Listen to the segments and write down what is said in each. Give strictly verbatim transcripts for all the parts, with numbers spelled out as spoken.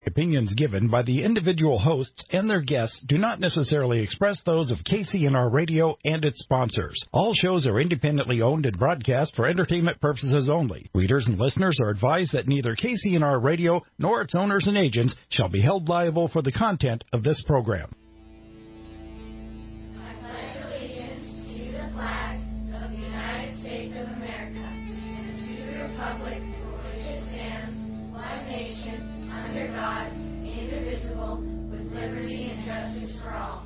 Opinions given by the individual hosts and their guests do not necessarily express those of K C N R Radio and its sponsors. All shows are independently owned and broadcast for entertainment purposes only. Readers and listeners are advised that neither K C N R Radio nor its owners and agents shall be held liable for the content of this program. I pledge allegiance to the flag of the United States of America and to the republic for which it stands, one nation, under God, indivisible, with liberty and justice for all.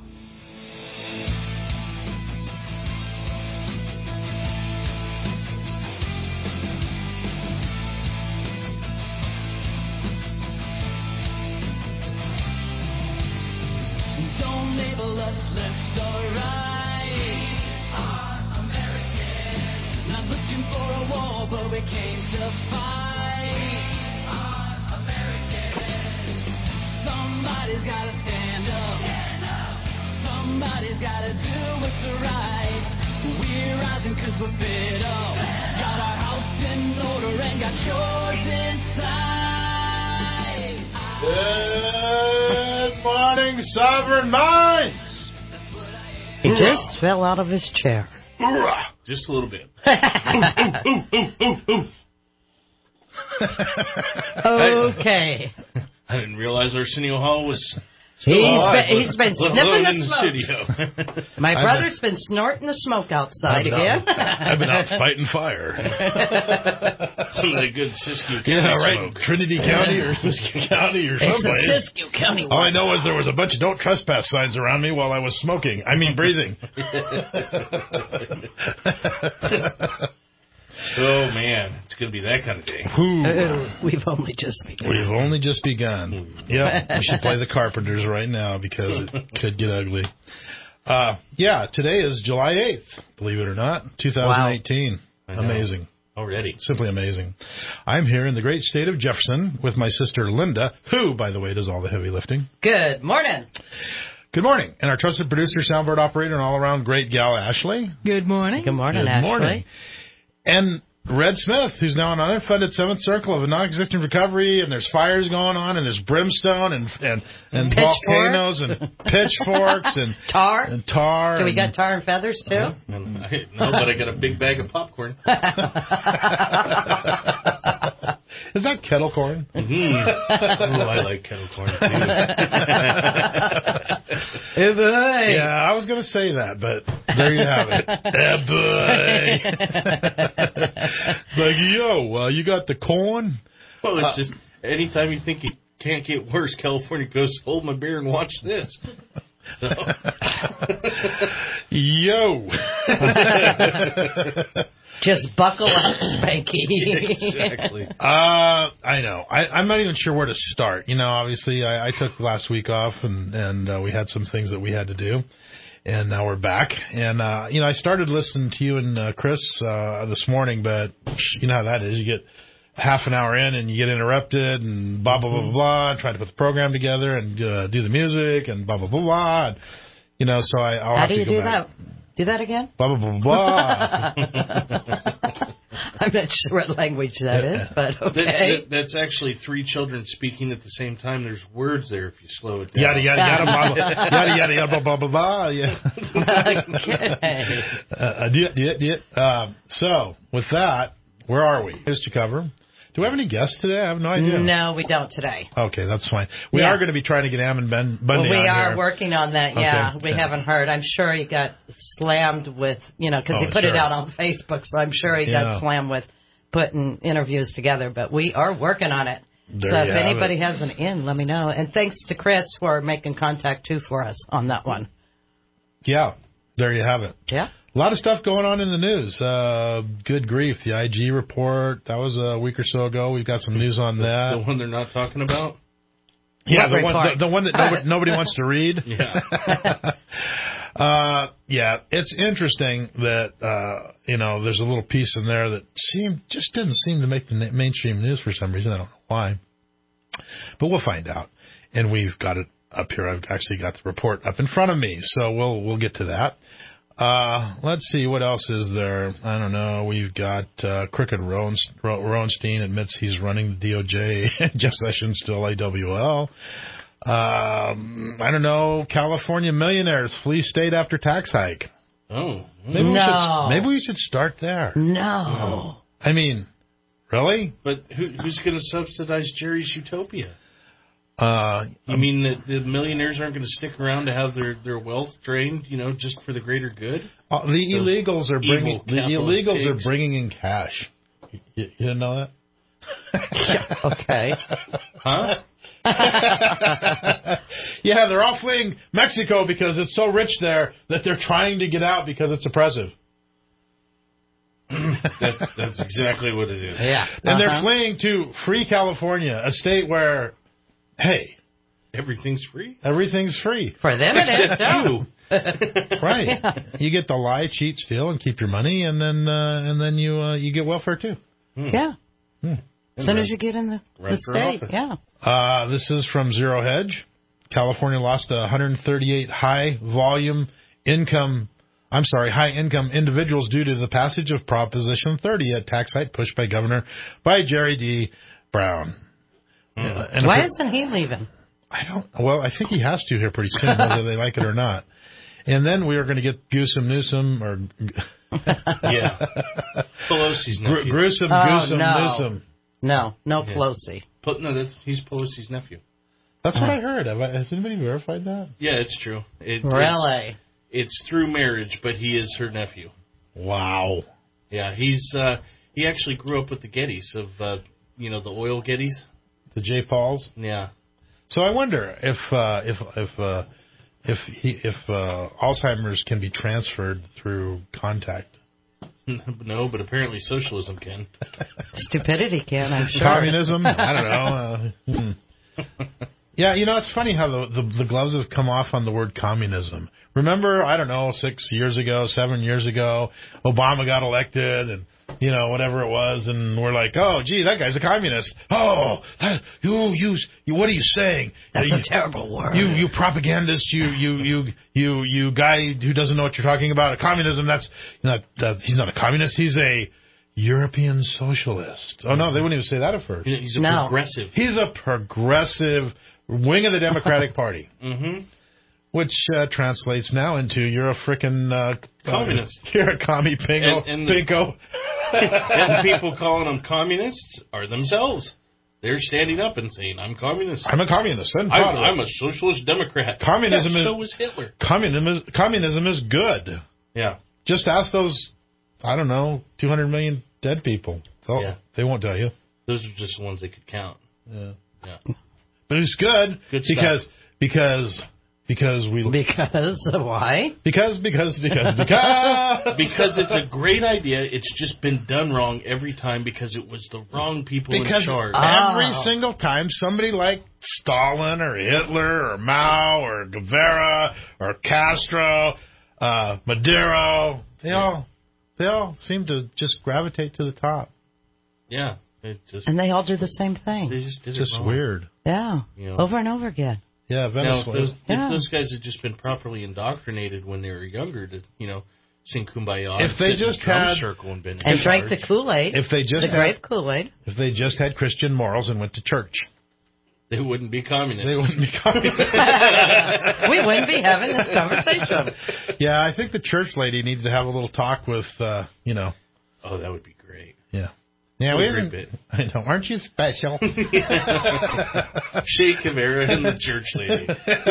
Don't label us left or right. We are American. Not looking for a war, but we came to fight. Somebody's gotta stand up. stand up. Somebody's gotta do what's right. We're rising cause we're fed up. Stand got up. Our house in order and got yours inside. Good morning, Sovereign Minds. He just fell out of his chair. Just a little bit. Okay. I didn't realize Arsenio Hall was still He's alive. been, he's been let sniffing alone the in the smoke. studio. My brother's been snorting the smoke outside I've again. been, out, I've been out fighting fire. Some of the good Siskiyou County Yeah, right. smoke. Trinity County or Siskiyou County or It's the someplace. Siskiyou County All I one. know is there was a bunch of don't trespass signs around me while I was smoking. I mean, breathing. Oh, man. It's going to be that kind of day. Ooh. Oh, we've only just begun. We've only just begun. Yep, we should play the Carpenters right now because it could get ugly. Uh, yeah, today is July eighth, believe it or not, twenty eighteen. Wow. Amazing. Already. Simply amazing. I'm here in the great state of Jefferson with my sister Linda, who, by the way, does all the heavy lifting. Good morning. Good morning. And our trusted producer, soundboard operator, and all-around great gal, Ashley. Good morning. Good morning, Good Ashley. morning. And Red Smith, who's now an unfunded seventh circle of a non-existent recovery, and there's fires going on, and there's brimstone, and and, and volcanoes, and pitchforks, and Tar. and tar. Do we and, got tar and feathers, too? And I, no, but I got a big bag of popcorn. Is that kettle corn? Mm-hmm. Oh, I like kettle corn, too. Hey, boy. Yeah, I was going to say that, but there you have it. Yeah, boy. It's like, yo, uh, you got the corn? Well, it's Uh, just anytime you think it can't get worse, California goes, hold my beer and watch this. So. Yo. Just buckle up, Spanky. Exactly. Uh, I know. I, I'm not even sure where to start. You know, obviously, I, I took last week off, and and uh, we had some things that we had to do, and now we're back. And uh, you know, I started listening to you and uh, Chris uh, this morning, but you know how that is. You get half an hour in, and you get interrupted, and blah blah blah blah blah. And try to put the program together and uh, do the music, and blah blah blah blah. And, you know, so I, I'll How have do to you go do back. that? Do that again? Blah blah blah blah. I'm not sure what language that is, but That, okay. that, that's actually three children speaking at the same time. There's words there if you slow it down. Yada yada yada blah blah yada yada yada blah blah blah blah. Yeah. Okay. Uh, do it, do it, do it. Um, so with that, where are we? Just to cover. Do we have any guests today? I have no idea. No, we don't today. Okay, that's fine. We Yeah. are going to be trying to get Am and Ben Bundy Well, we on are here. working on that, yeah. Okay. We Yeah. haven't heard. I'm sure he got slammed with, you know, because Oh, he put it sure. out on Facebook, so I'm sure he Yeah. got slammed with putting interviews together. But we are working on it. There so you if have anybody it. has an in, let me know. And thanks to Chris for making contact, too, for us on that one. Yeah, there you have it. Yeah. A lot of stuff going on in the news. Uh, good grief. The I G report, that was a week or so ago. We've got some news on that. The one they're not talking about? Yeah, What the one, the, report? the one that nobody, nobody wants to read. Yeah. Uh, yeah, it's interesting that, uh, you know, there's a little piece in there that seemed, just didn't seem to make the na- mainstream news for some reason. I don't know why. But we'll find out. And we've got it up here. I've actually got the report up in front of me. So we'll, we'll get to that. Uh, let's see, what else is there? I don't know. We've got uh, Crooked Roens- Ro- Roenstein admits he's running the D O J. Jeff Sessions still A W L. Um, I don't know. California millionaires flee state after tax hike. Oh. Maybe we No. should maybe we should start there. No. I mean, really? But who, who's going to subsidize Jerry's Utopia? Uh, You mean that the millionaires aren't going to stick around to have their, their wealth drained, you know, just for the greater good? uh, the illegals are bringing evil the capitalist illegals pigs. are bringing in cash. You, you didn't know that? Okay. Huh? Yeah, they're all fleeing Mexico because it's so rich there that they're trying to get out because it's oppressive. That's that's exactly what it is. Yeah. And they're Uh-huh. fleeing to free California, a state where, hey, Everything's free. everything's free. For them it is. Except Yeah. you. Right. Yeah. You get to lie, cheat, steal, and keep your money, and then uh, and then you uh, you get welfare too. Yeah. Hmm. As soon as you get in the, Run the for state. office. Yeah. Uh, this is from Zero Hedge. California lost one hundred thirty-eight high volume income. I'm sorry, high income individuals due to the passage of Proposition thirty, a tax hike pushed by Governor by Jerry D. Brown. Uh, and Why if it- isn't he leaving? I don't. Well, I think he has to here pretty soon, whether they like it or not. And then we are going to get Goosum Newsom or Yeah. Pelosi's Gr- nephew. Gruesome Oh, Goosum no. Newsom. No. No Yeah. Pelosi. But no, that's, he's Pelosi's nephew. That's what I heard. Have I, has anybody verified that? Yeah, it's true. It, Really? It's, it's through marriage, but he is her nephew. Wow. Yeah, he's uh, he actually grew up with the Gettys of uh, you know the oil Gettys. The J. Pauls. Yeah. So I wonder if uh, if if uh, if he, if uh, Alzheimer's can be transferred through contact. No, but apparently socialism can. Stupidity can, I'm sure. Communism? I don't know. Uh, hmm. Yeah, you know, it's funny how the, the the gloves have come off on the word communism. Remember, I don't know, six years ago, seven years ago, Obama got elected, and you know whatever it was, and we're like, oh, gee, that guy's a communist. Oh, that, you, you, you, what are you saying? That's you, a terrible word. You, you propagandist, you, you, you, you, you guy who doesn't know what you're talking about. Communism, that's not. That, he's not a communist. He's a European socialist. Oh no, they wouldn't even say that at first. He's a No. progressive. He's a progressive wing of the Democratic Party, Mm-hmm. which uh, translates now into you're a frickin' uh, Communist. Uh, you're a commie pingo. And- and the- pinko. And the people calling them communists are themselves. They're standing up and saying, "I'm communist. I'm a communist. I'm, I'm, proud of it. I'm a socialist Democrat." Communism yeah, is- so was Hitler. communism is communism is good. Yeah. Just ask those, I don't know, two hundred million dead people. Oh, Yeah. They won't tell you. Those are just the ones they could count. Yeah. Yeah. But it's good, Good stuff. because because because we Because why? because because because because Because it's a great idea. It's just been done wrong every time because it was the wrong people Because in charge. every Oh. single time somebody like Stalin or Hitler or Mao or Guevara or Castro, uh, Maduro, they all they all seem to just gravitate to the top. yeah. It just, And they all do the same they thing. just did It's it just wrong. weird. Yeah. You know. Over and over again. Yeah, Now, if Venezuela. those, Yeah. if those guys had just been properly indoctrinated when they were younger to, you know, sing Kumbaya, If and they sit in a just drum had- circle and been in And drank the charge, Kool-Aid. If they just the had, grape Kool-Aid. if they just had Christian morals and went to church, they wouldn't be communists. they wouldn't be communists. We wouldn't be having this conversation. Yeah, I think the church lady needs to have a little talk with, uh, you know, Oh, that would be great. yeah. Yeah, What we a great haven't- bit. I know. Aren't you special? Shea Camara and the church lady.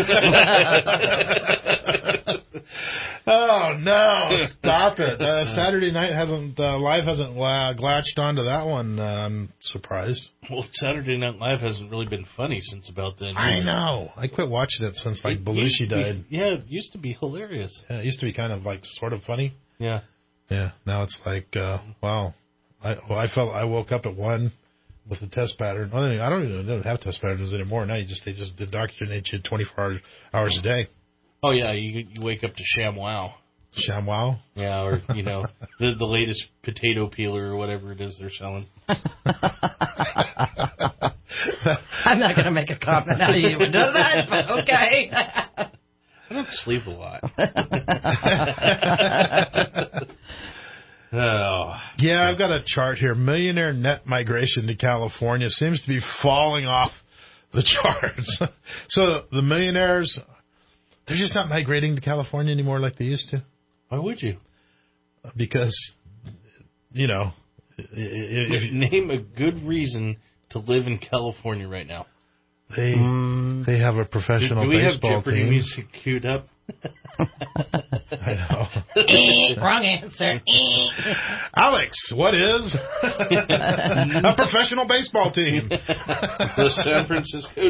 Oh no! Stop it! Uh, Saturday night hasn't uh, live hasn't uh, glatched onto that one. Uh, I'm surprised. Well, Saturday Night Live hasn't really been funny since about then. I know. I quit watching it since like It used Belushi to be- died. Yeah, it used to be hilarious. Yeah, it used to be kind of like sort of funny. Yeah. Yeah. Now it's like, uh, wow. I well, I felt I woke up at one with the test pattern. Well, I don't even they don't have test patterns anymore. Now you just they just indoctrinate you twenty-four hours hours a day. Oh, yeah, you you wake up to ShamWow. ShamWow. Yeah, or, you know, the the latest potato peeler or whatever it is they're selling. I'm not going to make a comment how you would do that, but okay. I don't sleep a lot. Oh. Yeah, I've got a chart here. Millionaire net migration to California seems to be falling off the charts. So the millionaires, they're just not migrating to California anymore like they used to. Why would you? Because, you know, if, if, name a good reason to live in California right now. They mm. they have a professional do, do we baseball have Jeopardy team. music queued up? I know. Wrong answer. Alex, what is a professional baseball team? The San Francisco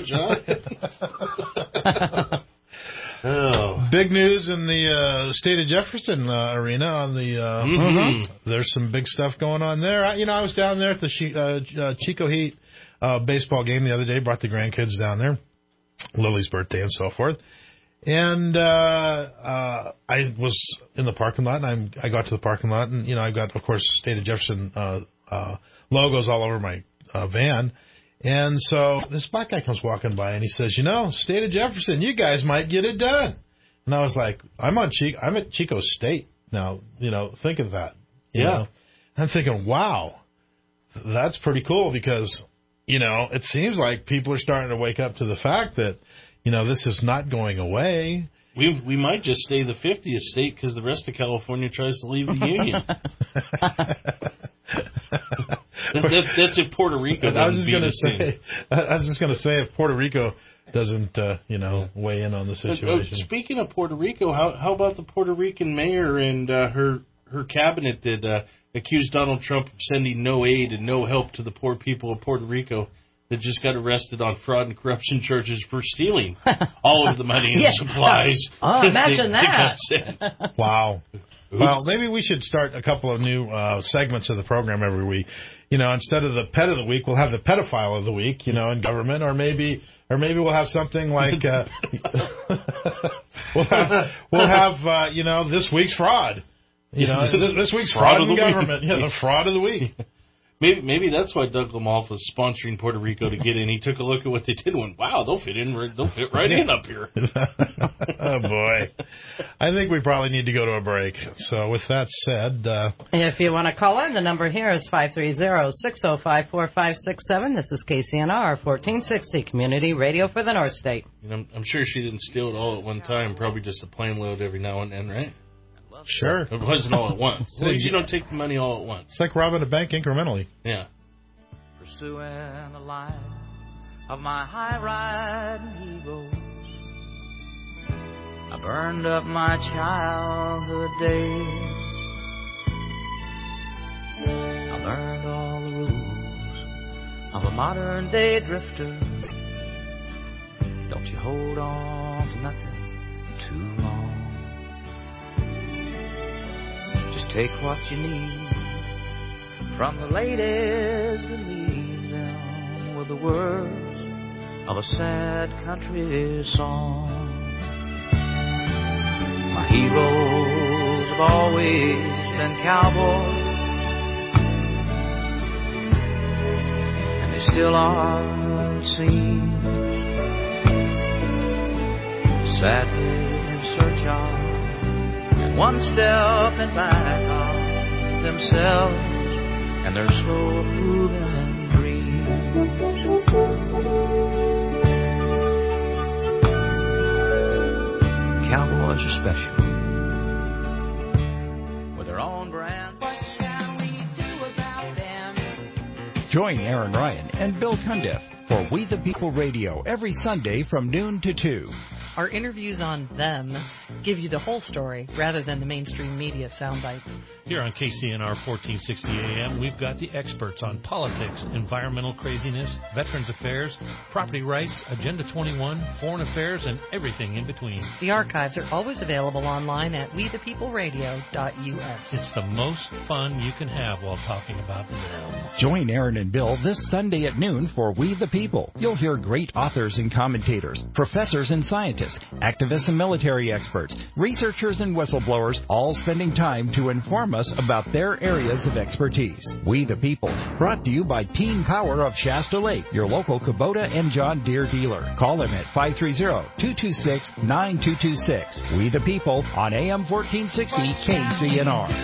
Giants. Oh. Big news in the uh, state of Jefferson uh, arena. On the uh, mm-hmm. There's some big stuff going on there. I, you know, I was down there at the uh, uh, Chico Heat uh, baseball game the other day. Brought the grandkids down there, Lily's birthday and so forth. And uh, uh, I was in the parking lot, and I'm, I got to the parking lot, and you know, I got, of course, state of Jefferson uh, uh, logos all over my uh, van. And so this black guy comes walking by, and he says, you know, state of Jefferson, you guys might get it done. And I was like, I'm on Chico, I'm at Chico State now. You know, think of that. You yeah. know? I'm thinking, wow, that's pretty cool because, you know, it seems like people are starting to wake up to the fact that, you know, this is not going away. We we might just stay the fiftieth state because the rest of California tries to leave the union. that, that, that's if Puerto Rico doesn't I was just going to say. I was just going to say if Puerto Rico doesn't, uh, you know, yeah. weigh in on the situation. Uh, speaking of Puerto Rico, how how about the Puerto Rican mayor and uh, her her cabinet that uh, accused Donald Trump of sending no aid and no help to the poor people of Puerto Rico? That just got arrested on fraud and corruption charges for stealing all of the money and yeah. supplies. Oh, imagine they, that. They wow. Oops. Well, maybe we should start a couple of new uh, segments of the program every week. You know, instead of the pet of the week, we'll have the pedophile of the week, you know, in government, or maybe or maybe we'll have something like uh, we'll have, we'll have uh, you know, this week's fraud. You know, this week's fraud, fraud in government. Week. Yeah, the fraud of the week. Maybe maybe that's why Doug Lamolf was sponsoring Puerto Rico to get in. He took a look at what they did and went, wow, they'll fit in. They'll fit right in up here. Oh, boy. I think we probably need to go to a break. So with that said. Uh, if you want to call in, the number here is five three zero, six zero five, four five six seven. This is K C N R, fourteen sixty, Community Radio for the North State. You know, I'm sure she didn't steal it all at one time. Probably just a plane load every now and then, right? Sure. It wasn't all at once. At least you don't take the money all at once. It's like robbing a bank incrementally. Yeah. Pursuing the life of my high-riding heroes, I burned up my childhood days. I learned all the rules of a modern-day drifter. Don't you hold on to nothing too long. Just take what you need from the ladies that leave them with the words of a sad country song. My heroes have always been cowboys, and they still are, it seems, sadly in search of one step and back on themselves and their slow moving dreams. Cowboys are special with their own brand. What can we do about them? Join Aaron Ryan and Bill Cundiff for We the People Radio every Sunday from noon to two. Our interviews on them give you the whole story rather than the mainstream media sound bites. Here on K C N R fourteen sixty A M, we've got the experts on politics, environmental craziness, veterans affairs, property rights, Agenda twenty-one, foreign affairs, and everything in between. The archives are always available online at we the people radio dot U S. It's the most fun you can have while talking about them. Join Aaron and Bill this Sunday at noon for We the People. You'll hear great authors and commentators, professors and scientists, activists and military experts, researchers and whistleblowers, all spending time to inform us about their areas of expertise. We the People, brought to you by Team Power of Shasta Lake, your local Kubota and John Deere dealer. Call them at five three zero, two two six, nine two two six. We the People on A M fourteen sixty K C N R.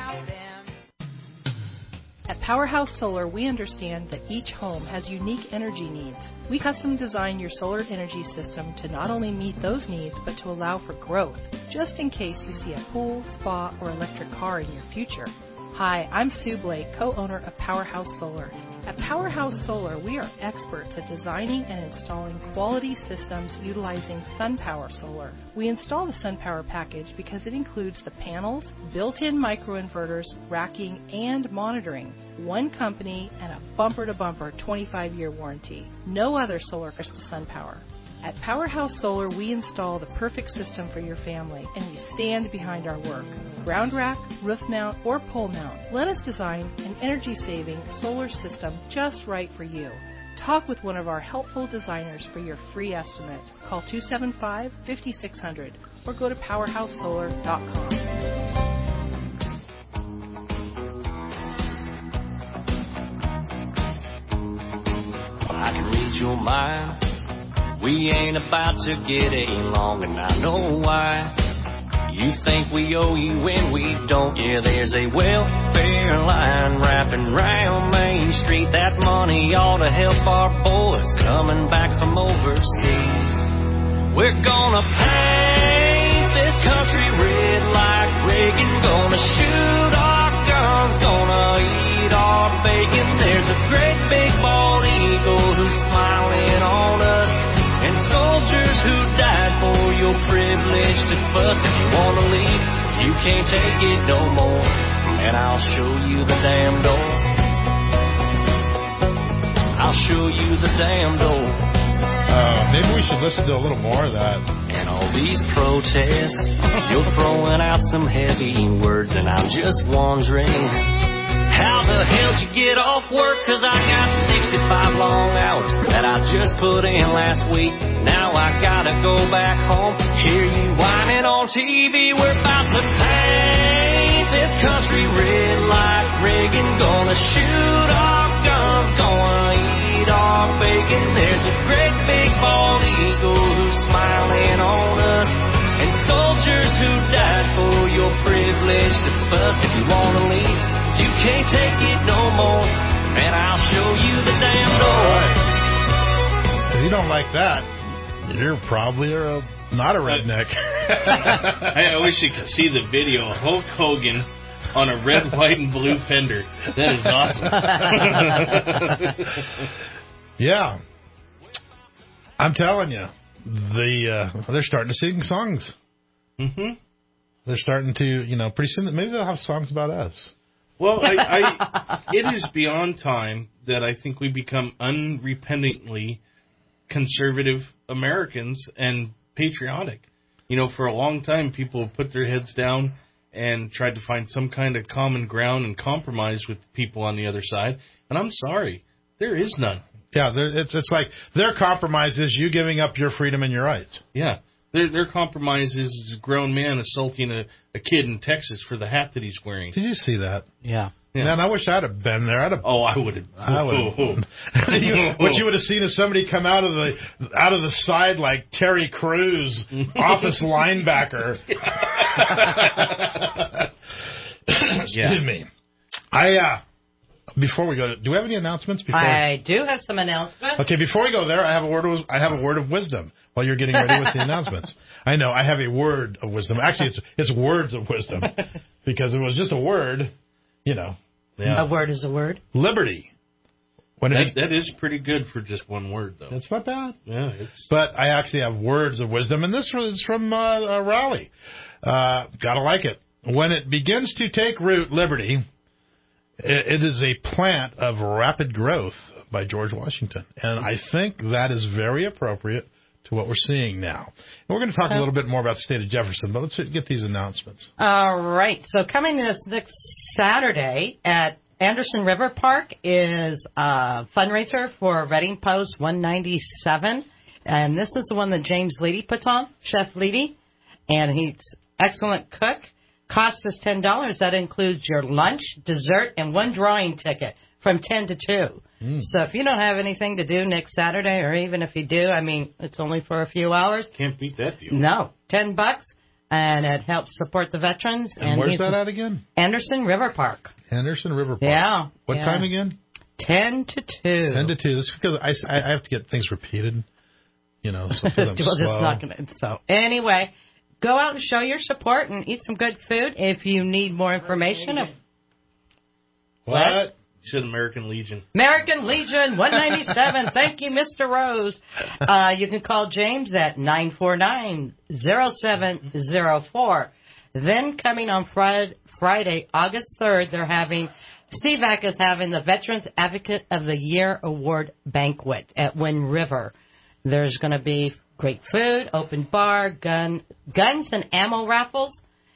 At Powerhouse Solar, we understand that each home has unique energy needs. We custom design your solar energy system to not only meet those needs, but to allow for growth, just in case you see a pool, spa, or electric car in your future. Hi, I'm Sue Blake, co-owner of Powerhouse Solar. At Powerhouse Solar, we are experts at designing and installing quality systems utilizing SunPower Solar. We install the SunPower package because it includes the panels, built-in microinverters, racking, and monitoring. One company and a bumper-to-bumper twenty-five year warranty. No other solar comes to SunPower. At Powerhouse Solar, we install the perfect system for your family, and we stand behind our work. Ground rack, roof mount, or pole mount, let us design an energy-saving solar system just right for you. Talk with one of our helpful designers for your free estimate. Call two seven five, five six zero zero or go to powerhouse solar dot com. I can read your mind. We ain't about to get along, and I know why. You think we owe you when we don't. Yeah, there's a welfare line wrapping round Main Street. That money ought to help our boys coming back from overseas. We're gonna paint this country red like Reagan. Gonna shoot our guns, gonna eat our bacon. There's a great big bald eagle who's smiling on us, and soldiers who died for your privilege to fuss. If you wanna leave, you can't take it no more, and I'll show you the damn door. I'll show you the damn door. Uh, maybe we should listen to a little more of that. And all these protests, you're throwing out some heavy words, and I'm just wondering, how the hell'd you get off work? Cause I got sixty-five long hours that I just put in last week. Now I gotta go back home, hear you whining on T V. We're about to paint this country red like Reagan. Gonna shoot our guns, gonna eat our bacon. There's a great big bald eagle who's smiling on us, and soldiers who died for your privilege to fuss. If you wanna leave, you can't take it no more, and I'll show you the damn door. Right. If you don't like that, you're probably a, not a redneck. I, I wish you could see the video of Hulk Hogan on a red, white, and blue fender. That is awesome. Yeah. I'm telling you, the uh, they're starting to sing songs. Mm-hmm. They're starting to, you know, pretty soon, maybe they'll have songs about us. Well, I, I, it is beyond time that I think we become unrepentantly conservative Americans and patriotic. You know, for a long time, people put their heads down and tried to find some kind of common ground and compromise with people on the other side. And I'm sorry, there is none. Yeah, it's it's like their compromise is you giving up your freedom and your rights. Yeah. Their, their compromise is a grown man assaulting a, a kid in Texas for the hat that he's wearing. Did you see that? Yeah. Yeah. Man, I wish I'd have been there. I'd have. Oh, I would have. I would have. you, what you would have seen is somebody come out of the out of the side like Terry Crews, office linebacker. Excuse Yeah. me. I uh, before we go to, do we have any announcements? Before I do have some announcements. Okay, before we go there, I have a word of I have a word of wisdom. While you're getting ready with the announcements, I know I have a word of wisdom. Actually, it's it's words of wisdom, because if it was just a word, you know. Yeah. A word is a word. Liberty. When That, it, that is pretty good for just one word, though. that's not bad. Yeah, it's. But I actually have words of wisdom, and this was from uh, a rally. Uh, gotta like it. When it begins to take root, liberty, it, it is a plant of rapid growth by George Washington. And I think that is very appropriate to what we're seeing now. And we're going to talk a little bit more about the state of Jefferson, but let's get these announcements. All right. So coming this next Saturday at Anderson River Park is a fundraiser for Reading Post one ninety-seven. And this is the one that James Leedy puts on, Chef Leedy. And he's excellent cook. Cost is ten dollars. That includes your lunch, dessert, and one drawing ticket from ten to two. Mm. So if you don't have anything to do next Saturday, or even if you do, I mean, it's only for a few hours. Can't beat that deal. No, ten bucks, and it helps support the veterans. And, and where's that at again? Anderson River Park. Anderson River Park. Yeah. What yeah. time again? Ten to two. Ten to two. This is because I, I have to get things repeated. You know, so I'm well, slow. It's not gonna, so anyway, go out and show your support and eat some good food. If you need more information, of, what? what? You said American Legion. American Legion one ninety-seven. Thank you, Mister Rose. Uh, you can call James at nine four nine, zero seven zero four. Then coming on Friday, Friday, August third, they're having C V A C is having the Veterans Advocate of the Year Award Banquet at Wind River. There's going to be great food, open bar, gun, guns and ammo raffles.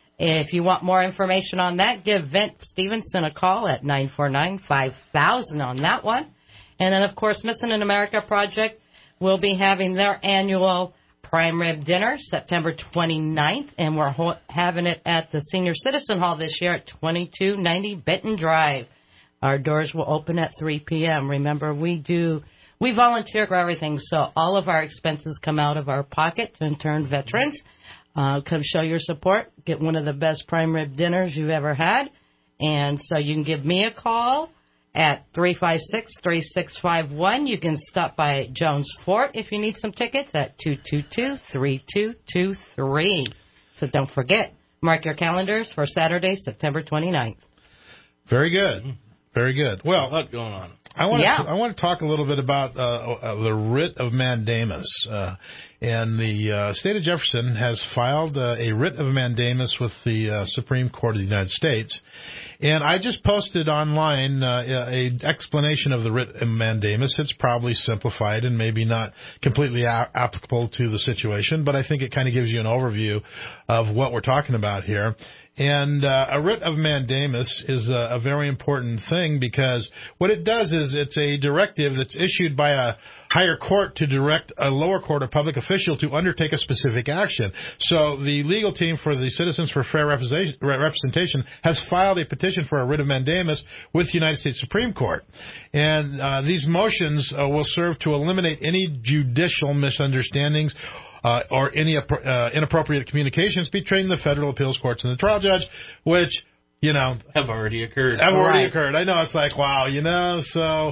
If you want more information on that, give Vince Stevenson a call at nine four nine, five thousand on that one. And then, of course, Missing in America Project will be having their annual prime rib dinner September twenty-ninth, and we're ho- having it at the Senior Citizen Hall this year at twenty-two ninety Benton Drive. Our doors will open at three p.m. Remember, we do... We volunteer for everything, so all of our expenses come out of our pocket to intern veterans. Uh, come show your support. Get one of the best prime rib dinners you've ever had. And so you can give me a call at three five six, three six five one. You can stop by Jones Fort if you need some tickets at two two two, three two two three. So don't forget, mark your calendars for Saturday, September twenty-ninth. Very good. Very good. Well, a lot going on. I want yeah. to I want to talk a little bit about uh, uh, the writ of mandamus, uh, and the uh, state of Jefferson has filed uh, a writ of mandamus with the uh, Supreme Court of the United States, and I just posted online uh, a explanation of the writ of mandamus. It's probably simplified and maybe not completely a- applicable to the situation, but I think it kind of gives you an overview of what we're talking about here. And uh, a writ of mandamus is a, a very important thing because what it does is it's a directive that's issued by a higher court to direct a lower court or public official to undertake a specific action. So the legal team for the Citizens for Fair Representation has filed a petition for a writ of mandamus with the United States Supreme Court. And uh, these motions uh, will serve to eliminate any judicial misunderstandings Uh, or any uh, inappropriate communications between the federal appeals courts and the trial judge, which, you know, have already occurred. Have already right. occurred. I know, it's like, wow, you know, so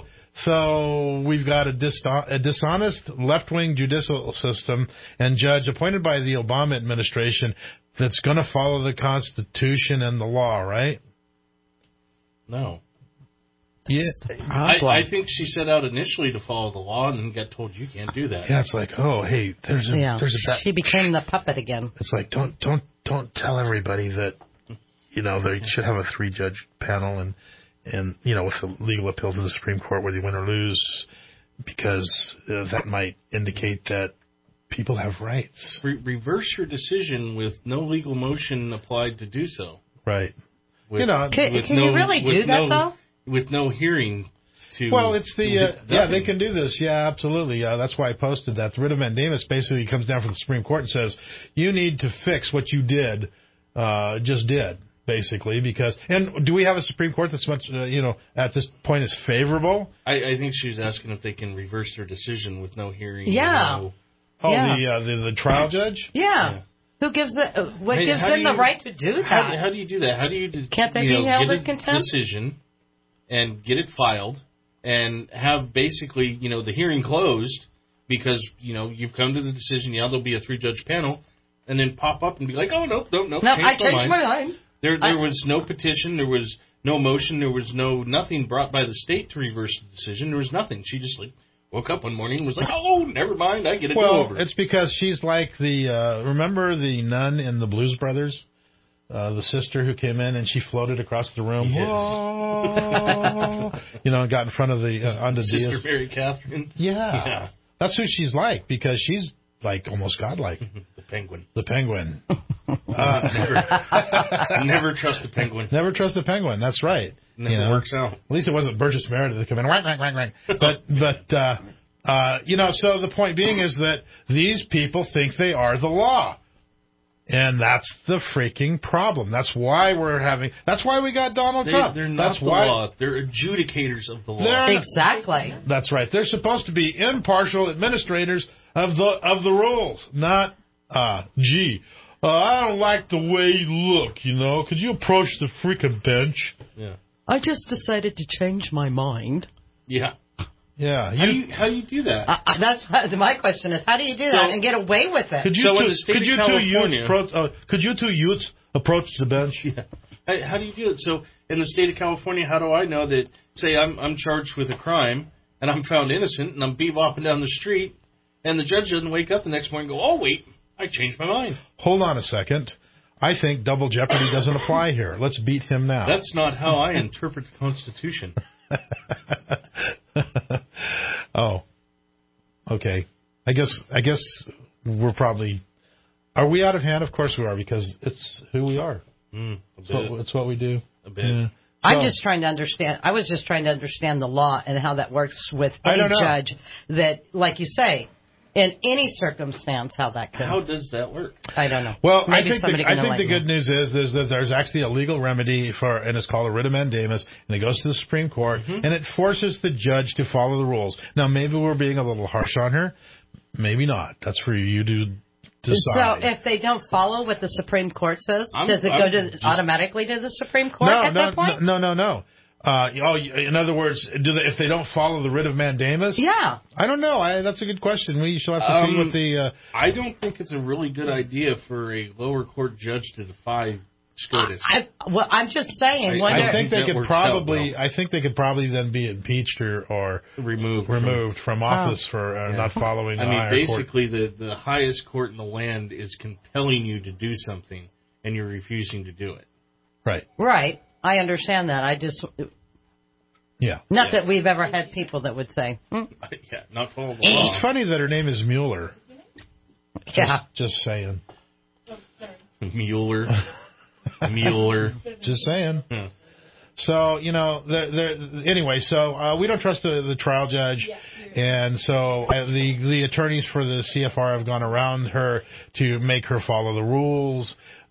so we've got a, dis- a dishonest left-wing judicial system and judge appointed by the Obama administration that's going to follow the Constitution and the law, right? No. Yeah, I, I think she set out initially to follow the law and then got told you can't do that. Yeah, it's like, oh, hey, there's a yeah. there's a she became the puppet again. It's like don't don't don't tell everybody that, you know, they should have a three judge panel and and you know with the legal appeal to the Supreme Court whether you win or lose, because uh, that might indicate that people have rights. Re- reverse your decision with no legal motion applied to do so. Right. With, you know, can, with can no, you really do that no, though? With no hearing to. Well, it's the uh, yeah nothing. they can do this. Yeah, absolutely. Uh, that's why I posted that. The writ of mandamus basically comes down from the Supreme Court and says you need to fix what you did, uh, just did basically because. And do we have a Supreme Court that's much uh, you know at this point is favorable? I, I think she's asking if they can reverse their decision with no hearing. Yeah. No, Oh, Yeah. the, uh, the the trial judge. Yeah. Yeah. Who gives it? Uh, what Hey, gives how them do the you- right to do that? How, how do you do that? How do you de- Can't they you be know, held get in a contempt? decision and get it filed and have basically you know the hearing closed because you know you've come to the decision. Yeah, there'll be a three judge panel, and then pop up and be like, oh no, no, no, No, I changed changed my my mind. mind. There, there I- was no petition. There was no motion. There was no nothing brought by the state to reverse the decision. There was nothing. She just like woke up one morning and was like, oh, never mind. I get a Well, do-over. it's because she's like the uh, remember the nun in the Blues Brothers, uh, the sister who came in and she floated across the room. Yes. Whoa, you know, and got in front of the uh, onto Sister Diaz. Mary Catherine. Yeah. Yeah. That's who she's like because she's like almost godlike. The penguin. The penguin. uh, Never, never trust the penguin. never trust the penguin. That's right. Never you know? works out. At least it wasn't Burgess Meredith that come in. Rank, rank, rank, rank. But but uh, uh, you know, so the point being is that these people think they are the law. And that's the freaking problem. That's why we're having. That's why we got Donald They, Trump. they're not that's the why, law. They're adjudicators of the law. They're- Exactly. That's right. They're supposed to be impartial administrators of the of the rules, not. Uh, gee, uh, I don't like the way you look. You know, could you approach the freaking bench? Yeah. I just decided to change my mind. Yeah. Yeah. How do you how do you do that? Uh, uh, that's my question is, how do you do So- that and get away with it? Could you So two, in the state could of you two California- youths pro- uh, could you two youths approach the bench? Yeah. How, how do you do it? So in the state of California, how do I know that? Say I'm I'm charged with a crime and I'm found innocent and I'm bebopping down the street, and the judge doesn't wake up the next morning and go, oh wait, I changed my mind. Hold on a second. I think double jeopardy doesn't apply here. Let's beat him now. That's not how I interpret the Constitution. Oh, okay. I guess I guess we're probably. Are we out of hand? Of course we are, because it's who we are. Mm, It's what, it's what we do. A bit. Yeah. I'm So- just trying to understand. I was just trying to understand the law and how that works with I any don't know. judge. That, like you say, in any circumstance, how that could. How does that work? I don't know. Well, I Maybe think somebody the, I can think the enlighten good me. news is, is that there's actually a legal remedy for, and it's called a writ of mandamus, and it goes to the Supreme Court, Mm-hmm. and it forces the judge to follow the rules. Now, maybe we're being a little harsh on her, maybe not. That's for you to So decide. if they don't follow what the Supreme Court says, I'm- does it I'm go to just- automatically to the Supreme Court no, at no, that point? no, no, no. Uh, oh, in other words, do they, if they don't follow the writ of mandamus? Yeah. I don't know. I, that's a good question. We shall have to see Um, what the. Uh, I don't think it's a really good idea for a lower court judge to defy SCOTUS. I, well, I'm just saying. I- Wonder, I think they that could works out probably. well. I think they could probably then be impeached or, or removed. removed from office for uh, Yeah. not following the I mean, higher court. basically, the, the highest court in the land is compelling you to do something, and you're refusing to do it. Right. right. I understand that. I just Yeah. not Yeah. that we've ever had people that would say, hmm, yeah, not follow the It's law. funny that her name is Mueller. Just, yeah. Just saying. Mueller. Mueller. Just saying. Yeah. So, you know, there, there, anyway, so uh, we don't trust the, the trial judge, and so uh, the the attorneys for the C F R have gone around her to make her follow the rules,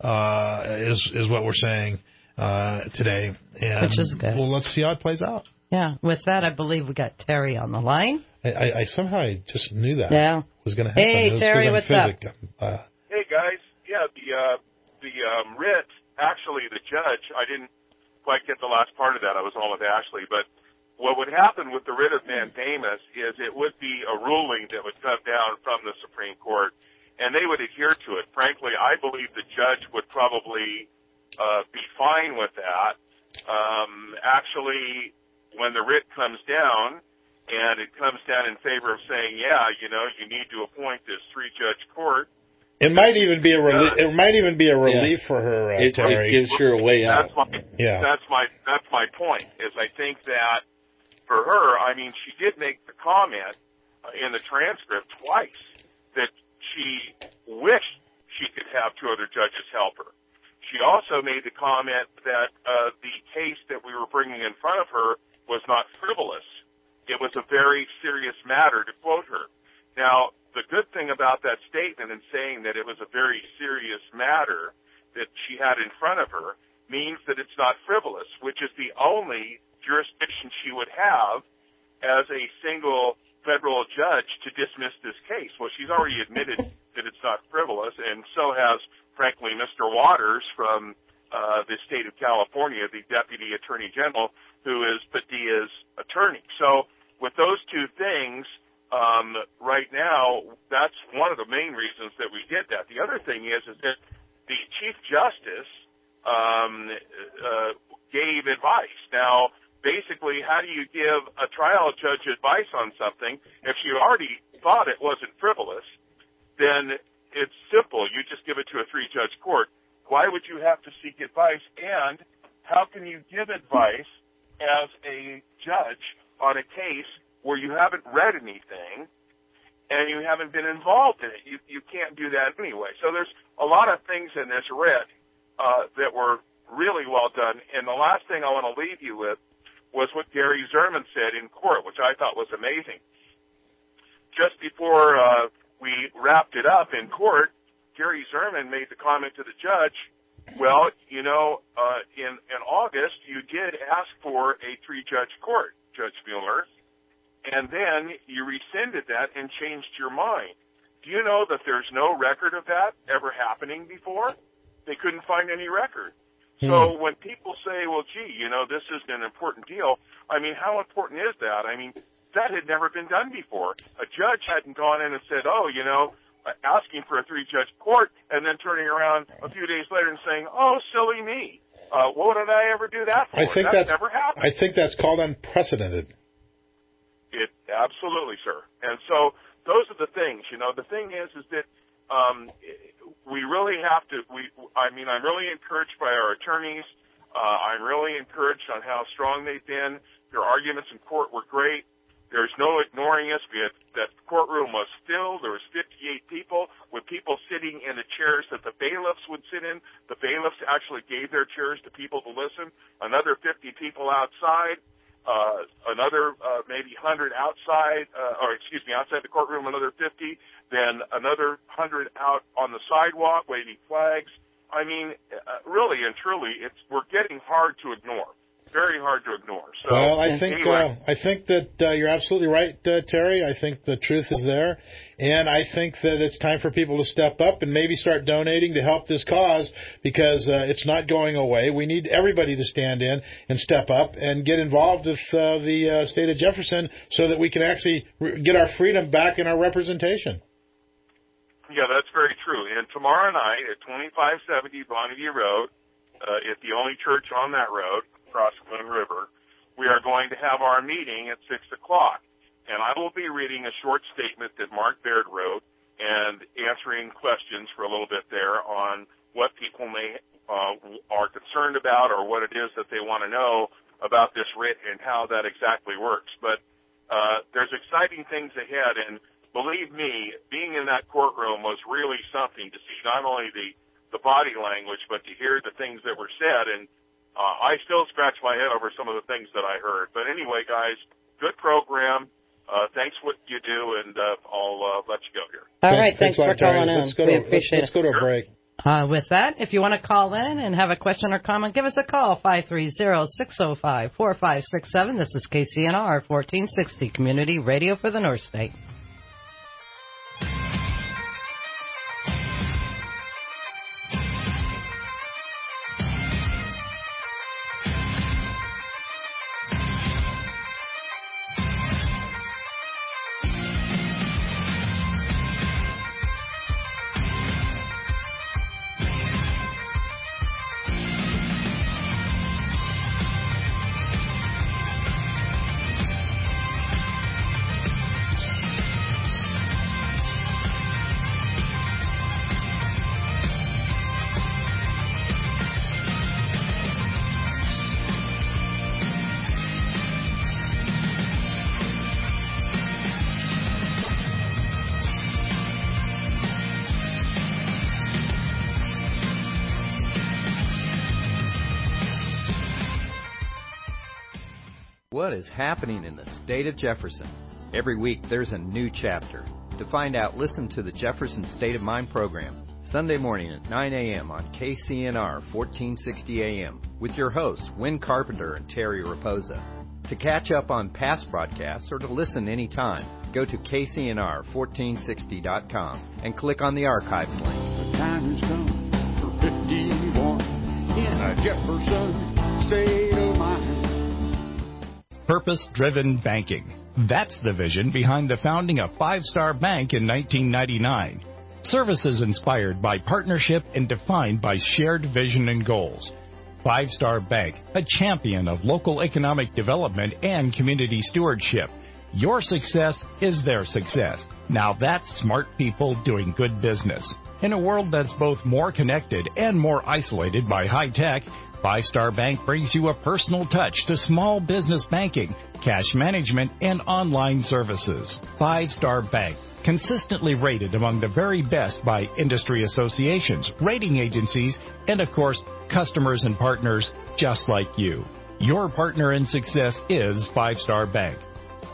uh, is is what we're saying uh, today. And Which is good. Well, let's see how it plays out. Yeah. With that, I believe we got Terry on the line. I, I, I somehow I just knew that Yeah. was going to happen. Hey, It was 'cause Terry, I'm what's physic. Uh, Hey guys, yeah, the uh, the um, writ. Actually, the judge. I didn't quite get the last part of that. I was on with Ashley, but what would happen with the writ of mandamus is it would be a ruling that would come down from the Supreme Court, and they would adhere to it. Frankly, I believe the judge would probably uh, be fine with that. Um, actually, when the writ comes down, and it comes down in favor of saying, yeah, you know, you need to appoint this three-judge court. it might even be a relief. It might even be a relief for her, uh, It, Terry. it gives her a way out. That's my Yeah. that's my that's my point. Is I think that for her, I mean, she did make the comment uh, in the transcript twice that she wished she could have two other judges help her. She also made the comment that uh, the case that we were bringing in front of her was not frivolous. It was a very serious matter, to quote her. Now, the good thing about that statement and saying that it was a very serious matter that she had in front of her means that it's not frivolous, which is the only jurisdiction she would have as a single federal judge to dismiss this case. Well, she's already admitted that it's not frivolous, and so has, frankly, Mister Waters from uh, the state of California, the Deputy Attorney General, who is Padilla's attorney. So with those two things, um, right now, that's one of the main reasons that we did that. The other thing is, is that the Chief Justice um, uh, gave advice. Now, basically, how do you give a trial judge advice on something if she already thought it wasn't frivolous? Then it's simple. You just give it to a three-judge court. Why would you have to seek advice? And how can you give advice as a judge on a case where you haven't read anything and you haven't been involved in it? You, you can't do that anyway. So there's a lot of things in this writ uh, that were really well done. And the last thing I want to leave you with was what Gary Zerman said in court, which I thought was amazing. Just before uh, we wrapped it up in court, Gary Zerman made the comment to the judge, well, you know, uh, in, in August, you did ask for a three-judge court, Judge Mueller, and then you rescinded that and changed your mind. Do you know that there's no record of that ever happening before? They couldn't find any record. Hmm. So when people say, well, gee, you know, this is an important deal, I mean, how important is that? I mean, that had never been done before. A judge hadn't gone in and said, oh, you know, asking for a three-judge court and then turning around a few days later and saying, oh, silly me. Uh, what did I ever do that for? I think that's, that's never happened. I think that's called unprecedented. It absolutely, sir. And so those are the things. You know, the thing is, is that um, we really have to. We, I mean, I'm really encouraged by our attorneys. Uh, I'm really encouraged on how strong they've been. Their arguments in court were great. There's no ignoring us. We had, that courtroom was filled. There was fifty-eight people with people sitting in the chairs that the bailiffs would sit in. The bailiffs actually gave their chairs to people to listen. Another fifty people outside. Uh, another uh, maybe one hundred outside, uh, or excuse me, outside the courtroom, another fifty. Then another one hundred out on the sidewalk waving flags. I mean, uh, really and truly, it's we're getting hard to ignore. Very hard to ignore. So, well, I think anyway. uh, I think that uh, you're absolutely right, uh, Terry. I think the truth is there, and I think that it's time for people to step up and maybe start donating to help this cause because uh, it's not going away. We need everybody to stand in and step up and get involved with uh, the uh, state of Jefferson so that we can actually re- get our freedom back in our representation. Yeah, that's very true. And tomorrow night at twenty-five seventy Bonneview Road, uh, at the only church on that road, across the River, we are going to have our meeting at six o'clock. And I will be reading a short statement that Mark Baird wrote and answering questions for a little bit there on what people may uh, are concerned about or what it is that they want to know about this writ and how that exactly works. But uh, there's exciting things ahead, and believe me, being in that courtroom was really something to see not only the, the body language, but to hear the things that were said. And Uh, I still scratch my head over some of the things that I heard. But anyway, guys, good program. Uh, thanks what you do, and uh, I'll uh, let you go here. All right, thanks, thanks for calling in. Let's go we to, appreciate let's, let's go to a break. Uh, with that, if you want to call in and have a question or comment, give us a call, five three zero, six zero five, four five six seven. This is K C N R fourteen sixty, Community Radio for the North State. What is happening in the state of Jefferson? Every week there's a new chapter. To find out, listen to the Jefferson State of Mind program, Sunday morning at nine a.m. on K C N R fourteen sixty A M with your hosts, Win Carpenter and Terry Raposa. To catch up on past broadcasts or to listen anytime, go to K C N R fourteen sixty dot com and click on the archives link. The time has come for fifty-one in a Jefferson State of Mind. Purpose-driven banking. That's the vision behind the founding of Five Star Bank in nineteen ninety-nine. Services inspired by partnership and defined by shared vision and goals. Five Star Bank, a champion of local economic development and community stewardship. Your success is their success. Now that's smart people doing good business. In a world that's both more connected and more isolated by high tech, Five Star Bank brings you a personal touch to small business banking, cash management, and online services. Five Star Bank, consistently rated among the very best by industry associations, rating agencies, and of course, customers and partners just like you. Your partner in success is Five Star Bank.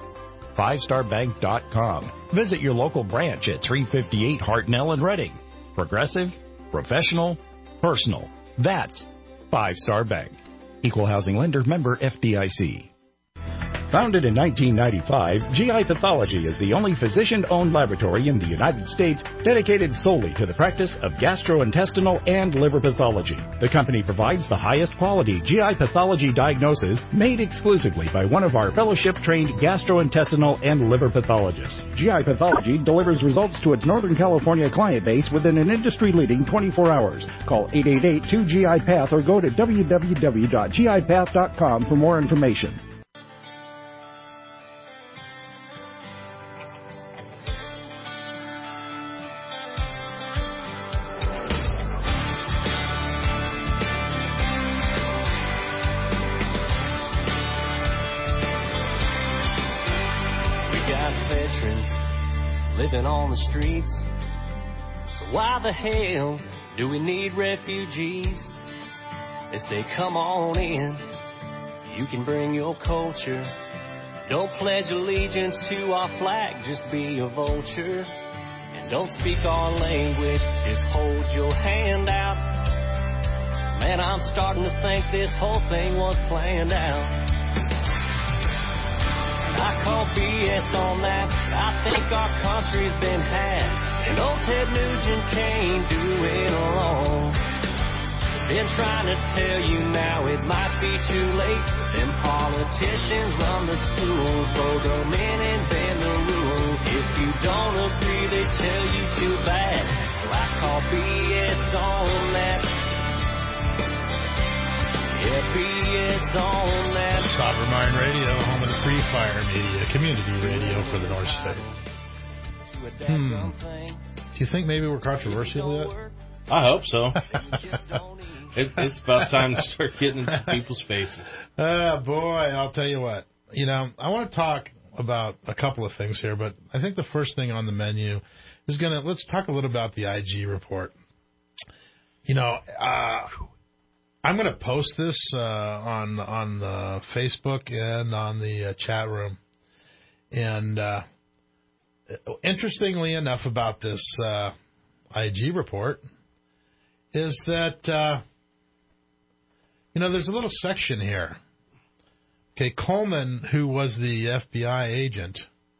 five star bank dot com. Visit your local branch at three fifty-eight Hartnell in Reading. Progressive, professional, personal. That's Five Star Bank. Equal housing lender, member F D I C. Founded in nineteen ninety-five, G I Pathology is the only physician-owned laboratory in the United States dedicated solely to the practice of gastrointestinal and liver pathology. The company provides the highest quality G I pathology diagnosis made exclusively by one of our fellowship-trained gastrointestinal and liver pathologists. G I Pathology delivers results to its Northern California client base within an industry-leading twenty-four hours. Call eight eight eight, two G I Path or go to w w w dot g i path dot com for more information. Living on the streets, so why the hell do we need refugees? They say come on in, you can bring your culture. Don't pledge allegiance to our flag, just be a vulture. And don't speak our language, just hold your hand out. Man, I'm starting to think this whole thing was planned out. I call B S on that. I think our country's been had, and old Ted Nugent can't do it alone. Been trying to tell you now it might be too late. Them politicians run the schools, vote them in and bend the rules. If you don't agree, they tell you too bad. Well, I call B S on that. Yeah, B S on that. Sovereign Mind Radio, home of the Free Fire Media, community radio for the North State. Hmm. Do you think maybe we're controversial yet? I hope so. it, it's about time to start getting into people's faces. Oh, boy, I'll tell you what. You know, I want to talk about a couple of things here, but I think the first thing on the menu is going to, let's talk a little about the I G report. You know, uh, I'm going to post this uh, on on uh, Facebook and on the uh, chat room. And uh, interestingly enough about this uh, I G report is that, uh, you know, there's a little section here. Okay, Coleman, who was the F B I agent,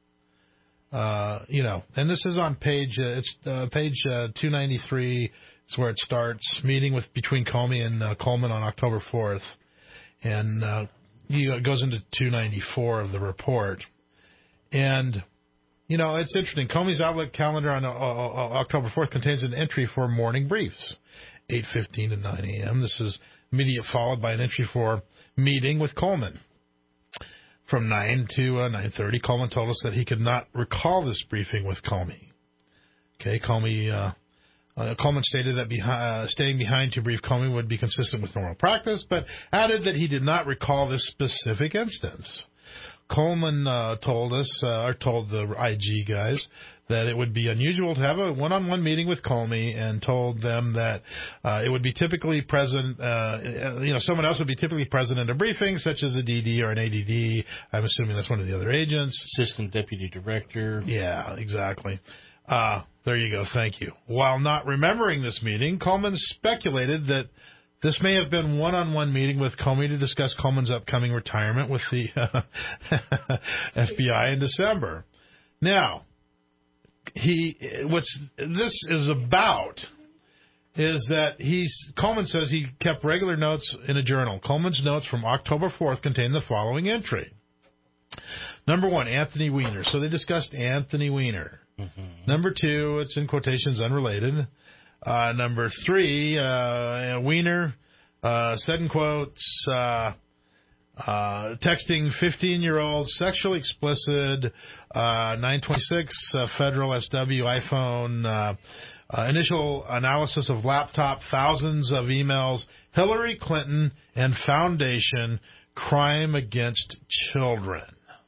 uh, you know, and this is on page, uh, it's uh, page uh, two ninety-three. It's where it starts, meeting with between Comey and uh, Coleman on October fourth, and uh, he, it goes into two ninety-four of the report. And, you know, it's interesting. Comey's Outlook calendar on uh, uh, October fourth contains an entry for morning briefs, eight fifteen to nine a.m. This is immediately followed by an entry for meeting with Coleman. From nine to uh, nine thirty, Coleman told us that he could not recall this briefing with Comey. Okay, Comey... Uh, Uh, Coleman stated that behi- uh, staying behind to brief Comey would be consistent with normal practice, but added that he did not recall this specific instance. Coleman uh, told us, uh, or told the I G guys, that it would be unusual to have a one-on-one meeting with Comey, and told them that uh, it would be typically present, uh, you know, someone else would be typically present in a briefing, such as a D D or an A D D. I'm assuming that's one of the other agents. Assistant Deputy Director. Yeah, exactly. Uh, there you go. Thank you. While not remembering this meeting, Coleman speculated that this may have been one-on-one meeting with Comey to discuss Coleman's upcoming retirement with the uh, F B I in December. Now, he what's this is about is that he's Coleman says he kept regular notes in a journal. Coleman's notes from October fourth contain the following entry. Number one, Anthony Weiner. So they discussed Anthony Weiner. Mm-hmm. Number two, it's in quotations unrelated. Uh, number three, uh, Weiner uh, said in quotes, uh, uh, texting fifteen-year-old sexually explicit, uh, nine twenty-six uh, Federal S W iPhone, uh, uh, initial analysis of laptop, thousands of emails, Hillary Clinton and Foundation, crime against children.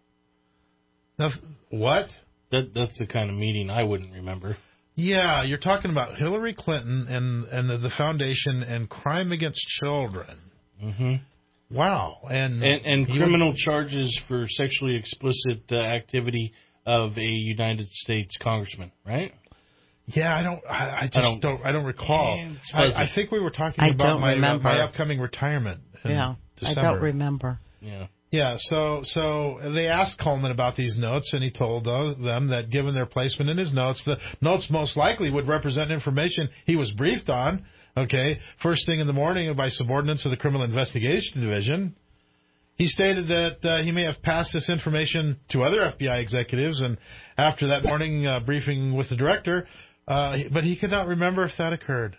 Now, what? That that's the kind of meeting I wouldn't remember. Yeah, you're talking about Hillary Clinton and, and the, the foundation and crime against children. Mm-hmm. Wow. And and, and criminal would... charges for sexually explicit uh, activity of a United States congressman, right? Yeah, I don't. I, I just I don't, don't- don't. I don't recall. It's I, fuzzy. I think we were talking I about don't my uh, remember. my upcoming retirement. In Yeah, December. I don't remember. Yeah. Yeah, so so they asked Coleman about these notes, and he told uh, them that given their placement in his notes, the notes most likely would represent information he was briefed on. Okay, first thing in the morning by subordinates of the Criminal Investigation Division. He stated that uh, he may have passed this information to other F B I executives, and after that morning uh, briefing with the director, uh, but he could not remember if that occurred.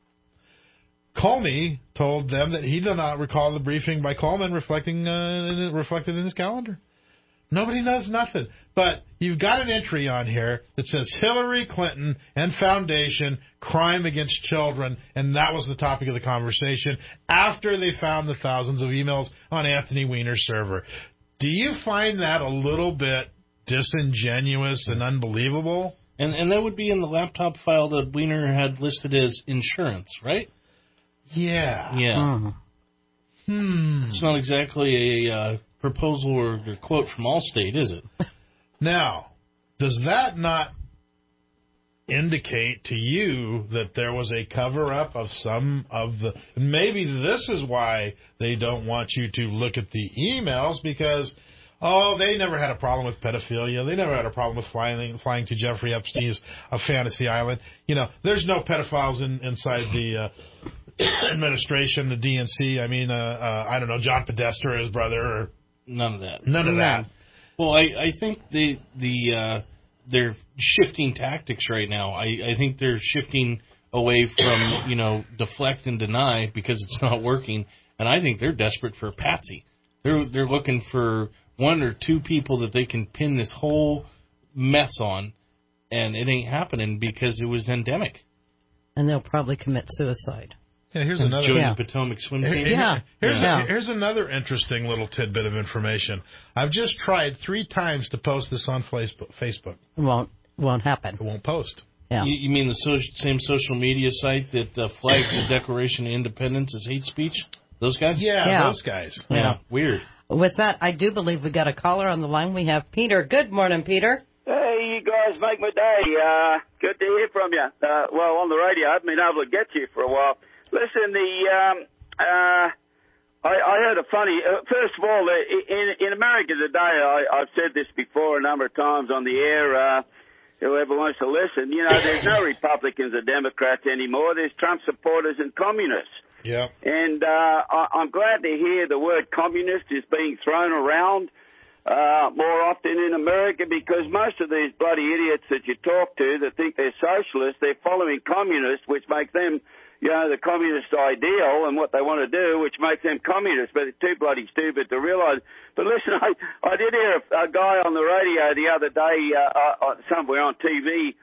Comey told them that he did not recall the briefing by Coleman reflecting uh, reflected in his calendar. Nobody knows nothing. But you've got an entry on here that says Hillary Clinton and Foundation, crime against children, and that was the topic of the conversation after they found the thousands of emails on Anthony Weiner's server. Do you find that a little bit disingenuous and unbelievable? And and that would be in the laptop file that Weiner had listed as insurance, right? Yeah. Yeah. Mm. Hmm. It's not exactly a uh, proposal or a quote from Allstate, is it? Now, does that not indicate to you that there was a cover-up of some of the... Maybe this is why they don't want you to look at the emails, because, oh, they never had a problem with pedophilia. They never had a problem with flying flying to Jeffrey Epstein's uh, fantasy island. You know, there's no pedophiles in, inside the... Uh, administration, the D N C. I mean, uh, uh, I don't know, John Podesta, his brother, or None of that. none of that. Well, I, I think the the uh, they're shifting tactics right now. I, I think they're shifting away from, you know, deflect and deny because it's not working, and I think they're desperate for a patsy. They're they're looking for one or two people that they can pin this whole mess on, and it ain't happening because it was endemic. And they'll probably commit suicide. Yeah, here's another. Join Yeah. the Potomac swim Here- team. here- Yeah. Here's, Yeah. A, here's another interesting little tidbit of information. I've just tried three times to post this on Facebook. Facebook. It won't won't happen. It won't post. Yeah. You, you mean the so, same social media site that uh, flagged the Declaration of Independence as hate speech? Those guys? Yeah, Yeah. those guys. Yeah. Yeah. Weird. With that, I do believe we got a caller on the line. We have Peter. Good morning, Peter. Hey, you guys make my day. Uh, good to hear from you. Uh, well, on the radio, I haven't been able to get you for a while. Listen, the um, uh, I, I heard a funny. Uh, first of all, uh, in in America today, I, I've said this before a number of times on the air. Uh, whoever wants to listen, you know, there's no Republicans or Democrats anymore. There's Trump supporters and communists. Yeah. And uh, I, I'm glad to hear the word communist is being thrown around uh, more often in America, because most of these bloody idiots that you talk to that think they're socialists, they're following communists, which make them, you know, the communist ideal and what they want to do, which makes them communists, but they're too bloody stupid to realize. But listen, I, I did hear a, a guy on the radio the other day, uh, uh, somewhere on T V,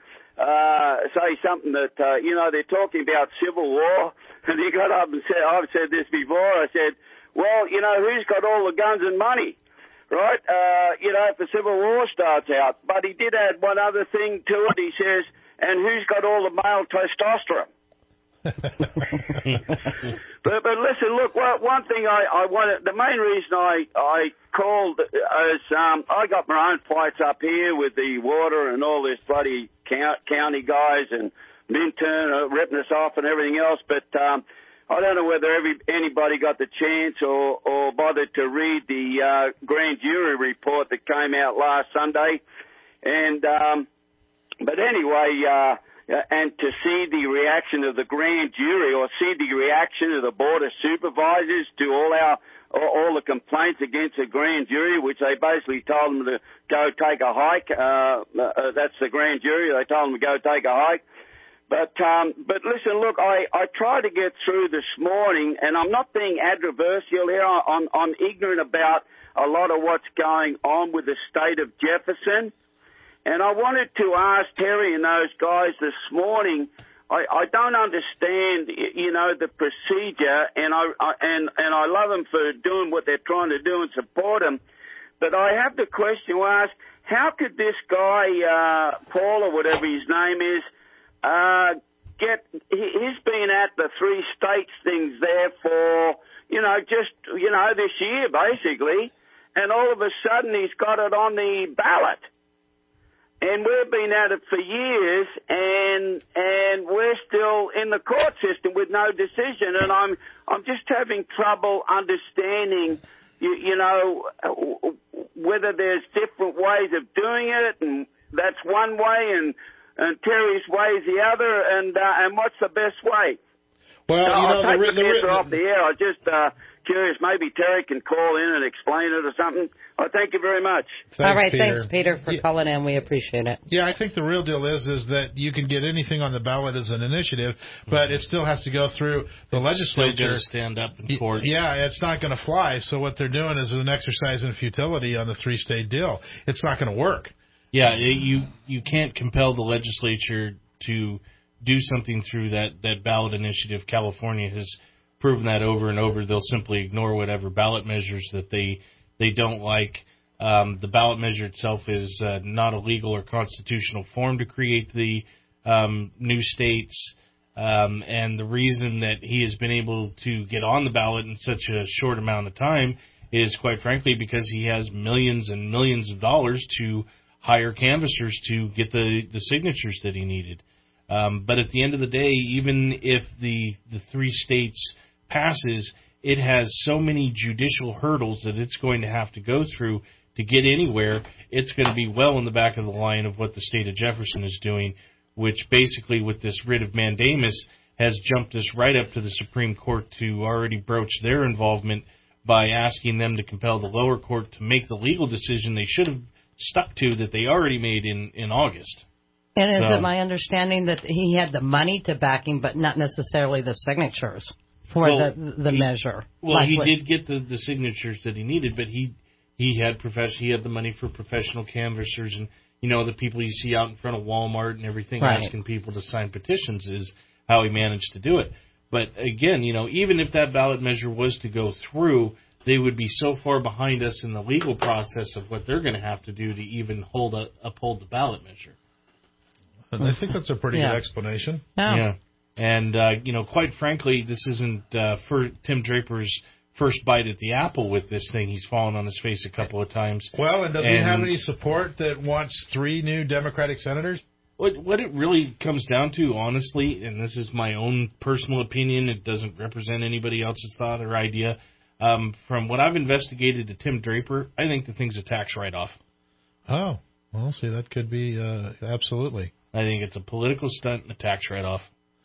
uh, say something that, uh, you know, they're talking about civil war, and he got up and said, I've said this before, I said, well, you know, who's got all the guns and money, right? Uh, you know, if the civil war starts out. But he did add one other thing to it. He says, and who's got all the male testosterone? but, but listen, look, one thing I, I wanted, the main reason I, I called is um, I got my own fights up here with the water and all this bloody county guys and Minturn uh, ripping us off and everything else, but um, I don't know whether every, anybody got the chance or, or bothered to read the uh, grand jury report that came out last Sunday. And um, but anyway, uh, and to see the reaction of the grand jury, or see the reaction of the board of supervisors to all our all the complaints against the grand jury, which they basically told them to go take a hike. Uh, uh, that's the grand jury. They told them to go take a hike. But um, but listen, look, I, I tried to get through this morning, and I'm not being adversarial here. I'm, I'm ignorant about a lot of what's going on with the state of Jefferson. And I wanted to ask Terry and those guys this morning, I, I don't understand, you know, the procedure, and I, I and and I love them for doing what they're trying to do and support them. But I have the question to ask, how could this guy, uh, Paul or whatever his name is, uh, get, he, he's been at the three states things there for, you know, just, you know, this year basically, and all of a sudden he's got it on the ballot. and we've been at it for years, and and we're still in the court system with no decision. And I'm I'm just having trouble understanding, you, you know, whether there's different ways of doing it, and that's one way, and and Terry's way is the other, and uh, and what's the best way? Well, so you know, I'll take the, the, the, answer the, off the air. I just uh, curious. Maybe Terry can call in and explain it or something. Oh, thank you very much. Thanks, All right, Peter. thanks, Peter, for yeah. calling in. We appreciate it. Yeah, I think the real deal is is that you can get anything on the ballot as an initiative, but it still has to go through the it's legislature. Still to stand up in court. Yeah, it's not going to fly. So what they're doing is an exercise in futility on the three-state deal. It's not going to work. Yeah, you you can't compel the legislature to do something through that, that ballot initiative. California has proven that over and over. They'll simply ignore whatever ballot measures that they they don't like. Um, the ballot measure itself is uh, not a legal or constitutional form to create the um, new states. Um, and the reason that he has been able to get on the ballot in such a short amount of time is, quite frankly, because he has millions and millions of dollars to hire canvassers to get the, the signatures that he needed. Um, but at the end of the day, even if the, the three states passes, it has so many judicial hurdles that it's going to have to go through to get anywhere. It's going to be well in the back of the line of what the state of Jefferson is doing, which basically with this writ of mandamus has jumped us right up to the Supreme Court to already broach their involvement by asking them to compel the lower court to make the legal decision they should have stuck to that they already made in, in August. And is so, it my understanding that he had the money to back him, but not necessarily the signatures for well, the the he, measure? Well, like he what, did get the, the signatures that he needed, but he he had profession he had the money for professional canvassers, and you know the people you see out in front of Walmart and everything right. asking people to sign petitions is how he managed to do it. But again, you know, even if that ballot measure was to go through, they would be so far behind us in the legal process of what they're going to have to do to even hold a, uphold the ballot measure. I think that's a pretty yeah. good explanation. Oh. Yeah. And, uh, you know, quite frankly, this isn't uh, for Tim Draper's first bite at the apple with this thing. He's fallen on his face a couple of times. Well, and does and he have any support that wants three new Democratic senators? What, what it really comes down to, honestly, and this is my own personal opinion, it doesn't represent anybody else's thought or idea. Um, from what I've investigated to Tim Draper, I think the thing's a tax write-off. Oh, well, see, that could be uh, absolutely. I think it's a political stunt and a tax write-off.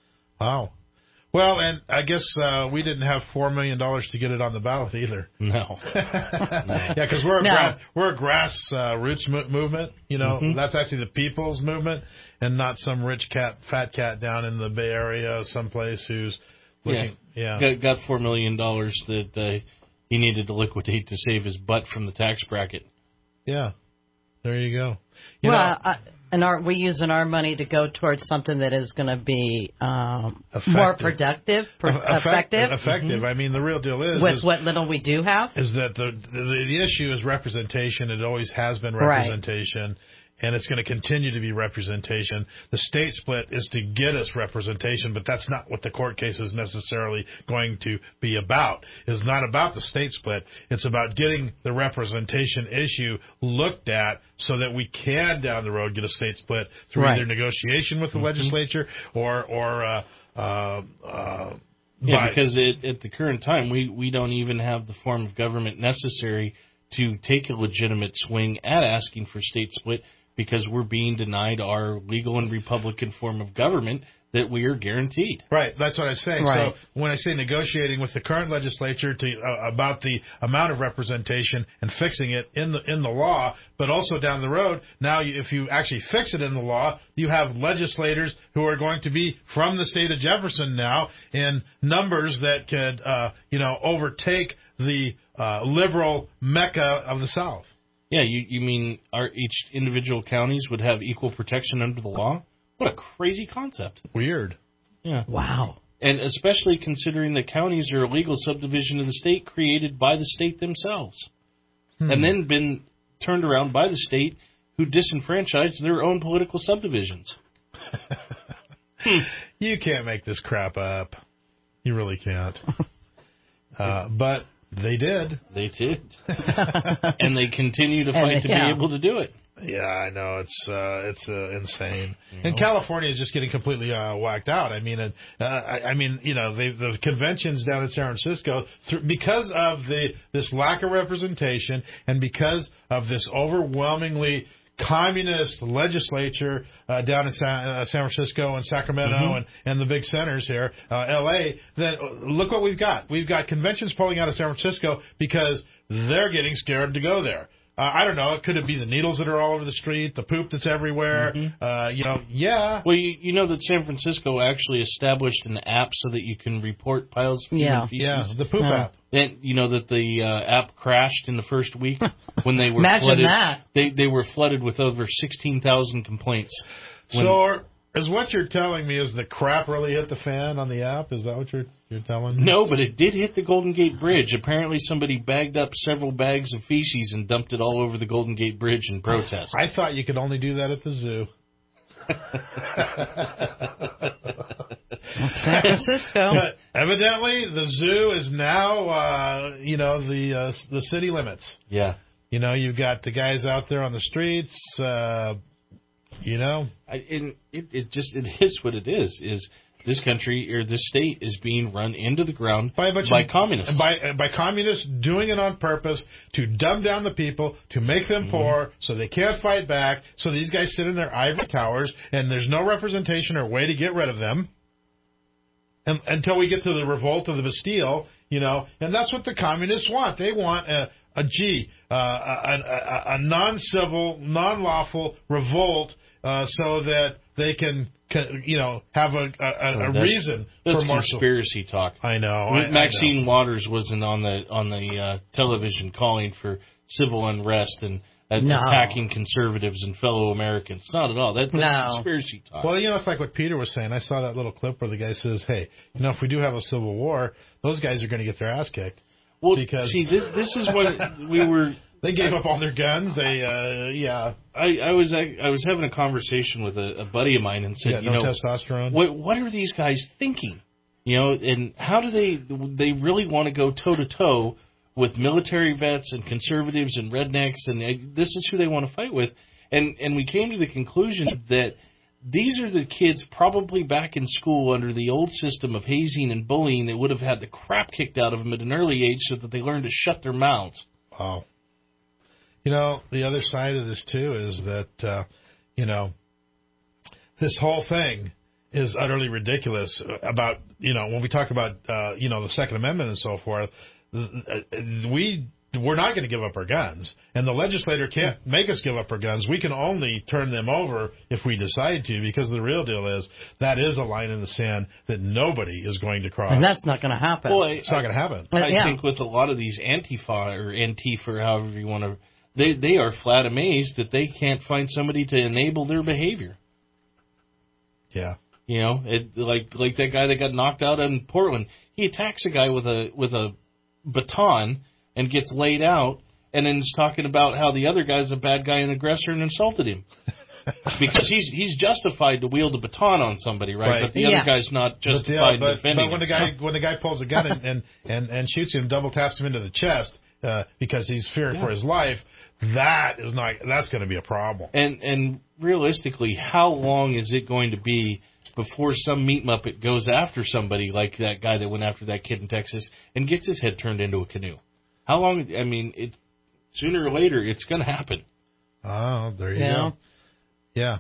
Wow. Well, and I guess uh, we didn't have four million dollars to get it on the ballot either. No. no. Yeah, because we're a no. gra- we're a grass uh, roots mo- movement. You know, Mm-hmm. that's actually the people's movement, and not some rich cat, fat cat down in the Bay Area, someplace who's looking. Yeah, yeah. Got, got four million dollars that uh, he needed to liquidate to save his butt from the tax bracket. Yeah. There you go. You well, know, uh, and are we using our money to go towards something that is going to be um, Effective. more productive, pr- Effect- effective? Effective. Mm-hmm. I mean, the real deal is with is, what little we do have. is that the, the the issue is representation. It always has been representation. Right. And it's going to continue to be representation. The state split is to get us representation, but that's not what the court case is necessarily going to be about. It's not about the state split. It's about getting the representation issue looked at so that we can, down the road, get a state split through right. either negotiation with the mm-hmm. legislature or, or uh, uh, uh, yeah, because it, at the current time, we, we don't even have the form of government necessary to take a legitimate swing at asking for state split, because we're being denied our legal and Republican form of government that we are guaranteed. Right, that's what I'm saying. Right. So when I say negotiating with the current legislature to uh, about the amount of representation and fixing it in the in the law, but also down the road, now you, if you actually fix it in the law, you have legislators who are going to be from the state of Jefferson now in numbers that could uh, you know overtake the uh, liberal mecca of the South. Yeah, you, you mean our each individual counties would have equal protection under the law? What a crazy concept. Weird. Yeah. Wow. And especially considering that counties are a legal subdivision of the state created by the state themselves. Hmm. And then been turned around by the state who disenfranchised their own political subdivisions. hmm. You can't make this crap up. You really can't. uh, but... They did. They did. And they continue to fight and, to yeah. be able to do it. Yeah, I know it's uh, it's uh, insane, You and know? California is just getting completely uh, whacked out. I mean, and, uh, I, I mean, you know, they, the conventions down in San Francisco, through, because of the this lack of representation, and because of this overwhelmingly communist legislature uh, down in San, uh, San Francisco and Sacramento Mhm. and, and the big centers here, uh, L A, then look what we've got. We've got conventions pulling out of San Francisco because they're getting scared to go there. Uh, I don't know. It could it be the needles that are all over the street, the poop that's everywhere? Mm-hmm. Uh, you know, yeah. Well, you, you know that San Francisco actually established an app so that you can report piles of human Yeah. feces. Yeah, the poop Uh, app. And you know that the uh, app crashed in the first week when they were Imagine flooded. that. They they were flooded with over sixteen thousand complaints. When- So are, is what you're telling me is the crap really hit the fan on the app? Is that what you're you're telling me? No, but it did hit the Golden Gate Bridge. Apparently, somebody bagged up several bags of feces and dumped it all over the Golden Gate Bridge in protest. I thought you could only do that at the zoo. San Francisco. But evidently, the zoo is now, uh, you know, the uh, the city limits. Yeah. You know, you've got the guys out there on the streets. Uh, you know, I, and it, it just it is what it is. Is this country or this state is being run into the ground by a bunch by of, communists. By uh, by communists doing it on purpose to dumb down the people, to make them Mm-hmm. poor, so they can't fight back. So these guys sit in their ivory towers, and there's no representation or way to get rid of them. And, until we get to the revolt of the Bastille, you know, and that's what the communists want. They want a, a G, uh, a, a, a non-civil, non-lawful revolt, uh, so that they can, can, you know, have a, a, a Oh, that's- reason that's for martial. conspiracy talk. I know. I, I Maxine know. Waters wasn't on the on the uh, television calling for civil unrest and uh, No. attacking conservatives and fellow Americans. Not at all. That, that's No. conspiracy talk. Well, you know, it's like what Peter was saying. I saw that little clip where the guy says, hey, you know, if we do have a civil war, those guys are going to get their ass kicked. Well, because see, this, this is what we were. They gave up all their guns. They, uh, yeah. I, I was I, I was having a conversation with a, a buddy of mine and said, Yeah, you no know, testosterone. what what are these guys thinking? You know, and how do they they really want to go toe to toe with military vets and conservatives and rednecks, and they, this is who they want to fight with? And and we came to the conclusion that these are the kids probably back in school under the old system of hazing and bullying that would have had the crap kicked out of them at an early age so that they learned to shut their mouths. Wow. You know, the other side of this, too, is that, uh, you know, this whole thing is utterly ridiculous about, you know, when we talk about, uh, you know, the Second Amendment and so forth, we, we're not going to give up our guns. And the legislator can't make us give up our guns. We can only turn them over if we decide to, because the real deal is that is a line in the sand that nobody is going to cross. And that's not going to happen. Well, it's not going to happen. Uh, I yeah. think with a lot of these Antifa or Antifa, or however you want to, they they are flat amazed that they can't find somebody to enable their behavior. Yeah. You know, it, like like that guy that got knocked out in Portland. He attacks a guy with a with a baton and gets laid out, and then is talking about how the other guy's a bad guy and aggressor and insulted him. Because he's he's justified to wield a baton on somebody, right? Right. But the Yeah. other guy's not But, justified yeah, in but, defending but when the himself. guy when the guy pulls a gun and, and, and, and shoots him, double taps him into the chest uh, because he's fearing Yeah. for his life, that is not that's going to be a problem. And and realistically, how long is it going to be before some meat muppet goes after somebody like that guy that went after that kid in Texas and gets his head turned into a canoe? How long? I mean, it sooner or later it's going to happen. Oh, there you Yeah. go. Yeah.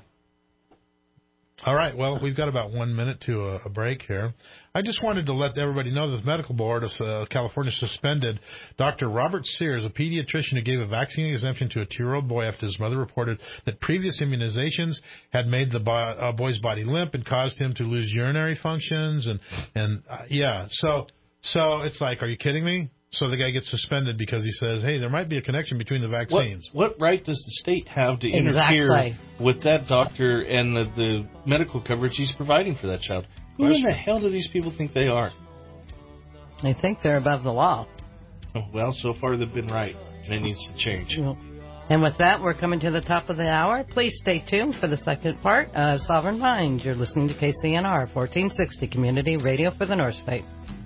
All right. Well, we've got about one minute to a, a break here. I just wanted to let everybody know that the Medical Board of uh, California suspended Doctor Robert Sears, a pediatrician who gave a vaccine exemption to a two-year-old boy after his mother reported that previous immunizations had made the bo- uh, boy's body limp and caused him to lose urinary functions. And, and uh, yeah, so so it's like, are you kidding me? So the guy gets suspended because he says, hey, there might be a connection between the What, vaccines. what right does the state have to Exactly. interfere with that doctor and the, the medical coverage he's providing for that child? Who in the hell do these people think they are? They think they're above the law. Oh, well, so far they've been right. And it needs to change. And with that, we're coming to the top of the hour. Please stay tuned for the second part of Sovereign Minds. You're listening to K C N R, fourteen sixty Community Radio for the North State.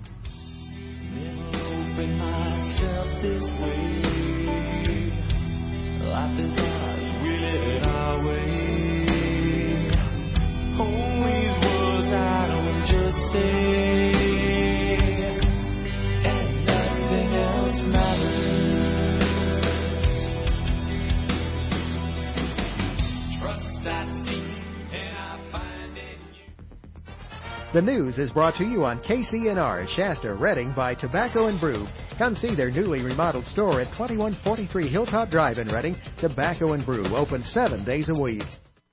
Open myself this way. Life is ours, really. The news is brought to you on K C N R, Shasta, Redding by Tobacco and Brew. Come see their newly remodeled store at twenty-one forty-three Hilltop Drive in Redding. Tobacco and Brew, open seven days a week.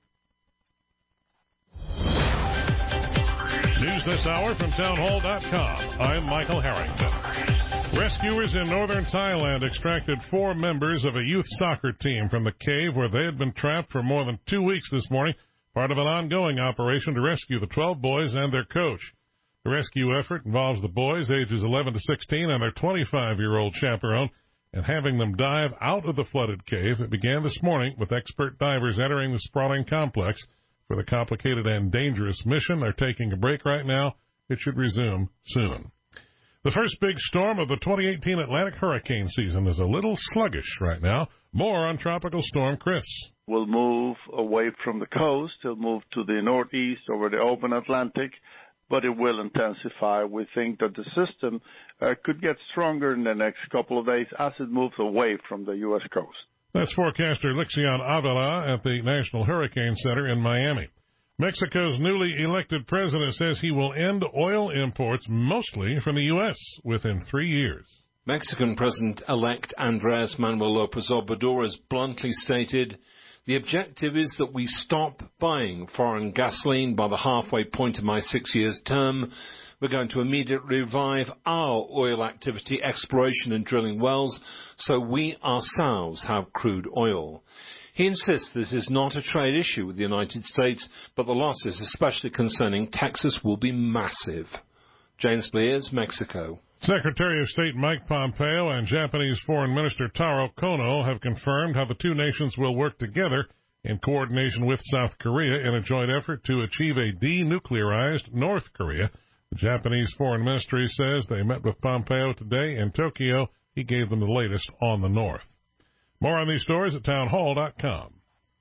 News this hour from townhall dot com. I'm Michael Harrington. Rescuers in northern Thailand extracted four members of a youth soccer team from the cave where they had been trapped for more than two weeks this morning, part of an ongoing operation to rescue the twelve boys and their coach. The rescue effort involves the boys ages eleven to sixteen and their twenty-five-year-old chaperone, and having them dive out of the flooded cave. It began this morning with expert divers entering the sprawling complex for the complicated and dangerous mission. They're taking a break right now. It should resume soon. The first big storm of the twenty eighteen Atlantic hurricane season is a little sluggish right now. More on Tropical Storm Chris. Will move away from the coast. It'll move to the northeast over the open Atlantic, but it will intensify. We think that the system uh, could get stronger in the next couple of days as it moves away from the U S coast. That's forecaster Lixion Avila at the National Hurricane Center in Miami. Mexico's newly elected president says he will end oil imports mostly from the U S within three years. Mexican President-elect Andrés Manuel López Obrador has bluntly stated, the objective is that we stop buying foreign gasoline by the halfway point of my six years term. We're going to immediately revive our oil activity, exploration and drilling wells, so we ourselves have crude oil. He insists this is not a trade issue with the United States, but the losses, especially concerning Texas, will be massive. James Blears, Mexico. Secretary of State Mike Pompeo and Japanese Foreign Minister Taro Kono have confirmed how the two nations will work together in coordination with South Korea in a joint effort to achieve a denuclearized North Korea. The Japanese Foreign Ministry says they met with Pompeo today in Tokyo. He gave them the latest on the North. More on these stories at townhall dot com.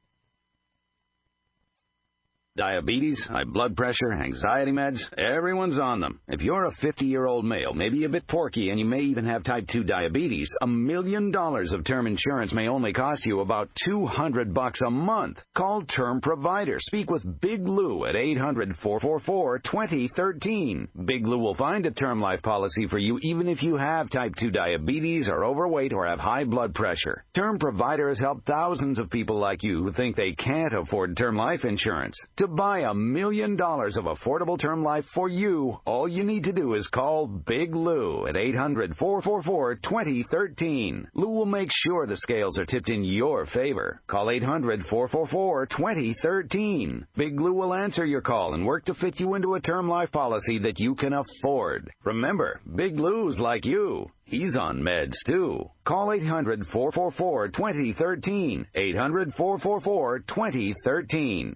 Diabetes, high blood pressure, anxiety meds, everyone's on them. If you're a fifty-year-old male, maybe a bit porky, and you may even have type two diabetes, a million dollars of term insurance may only cost you about two hundred bucks a month. Call Term Provider. Speak with Big Lou at eight hundred, four four four, two zero one three. Big Lou will find a term life policy for you even if you have type two diabetes, are overweight, or have high blood pressure. Term Provider has helped thousands of people like you who think they can't afford term life insurance. To buy a million dollars of affordable term life for you, all you need to do is call Big Lou at eight hundred, four four four, two zero one three. Lou will make sure the scales are tipped in your favor. Call eight hundred, four four four, two zero one three. Big Lou will answer your call and work to fit you into a term life policy that you can afford. Remember, Big Lou's like you. He's on meds, too. Call eight hundred, four four four, two zero one three. eight hundred, four four four, two zero one three.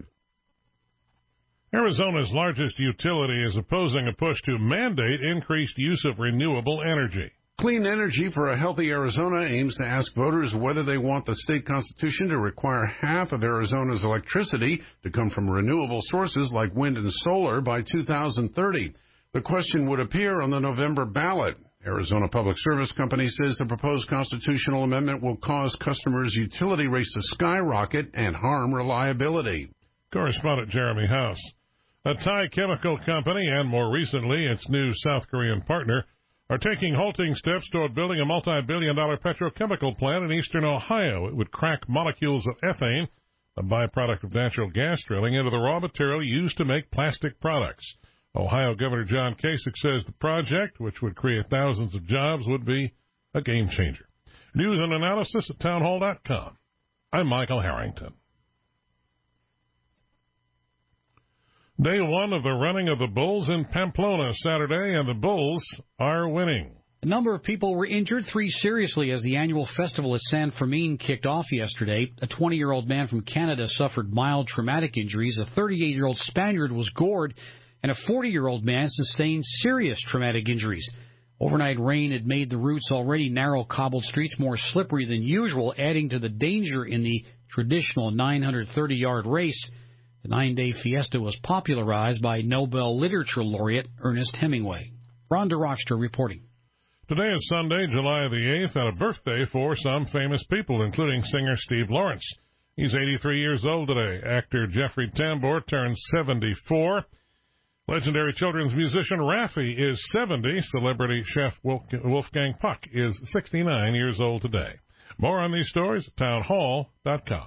Arizona's largest utility is opposing a push to mandate increased use of renewable energy. Clean Energy for a Healthy Arizona aims to ask voters whether they want the state constitution to require half of Arizona's electricity to come from renewable sources like wind and solar by two thousand thirty. The question would appear on the November ballot. Arizona Public Service Company says the proposed constitutional amendment will cause customers' utility rates to skyrocket and harm reliability. Correspondent Jeremy House. A Thai chemical company and, more recently, its new South Korean partner are taking halting steps toward building a multi-billion dollar petrochemical plant in eastern Ohio. It would crack molecules of ethane, a byproduct of natural gas drilling, into the raw material used to make plastic products. Ohio Governor John Kasich says the project, which would create thousands of jobs, would be a game changer. News and analysis at townhall dot com. I'm Michael Harrington. Day one of the running of the Bulls in Pamplona Saturday, and the Bulls are winning. A number of people were injured, three seriously, as the annual festival at San Fermin kicked off yesterday. A twenty-year-old man from Canada suffered mild traumatic injuries. A thirty-eight-year-old Spaniard was gored, and a forty-year-old man sustained serious traumatic injuries. Overnight rain had made the routes already narrow cobbled streets more slippery than usual, adding to the danger in the traditional nine hundred thirty-yard race. The nine-day fiesta was popularized by Nobel Literature laureate Ernest Hemingway. Ron DeRockstra reporting. Today is Sunday, July the eighth, and a birthday for some famous people, including singer Steve Lawrence. He's eighty-three years old today. Actor Jeffrey Tambor turns seventy-four. Legendary children's musician Raffi is seventy. Celebrity chef Wolfgang Puck is sixty-nine years old today. More on these stories at town hall dot com.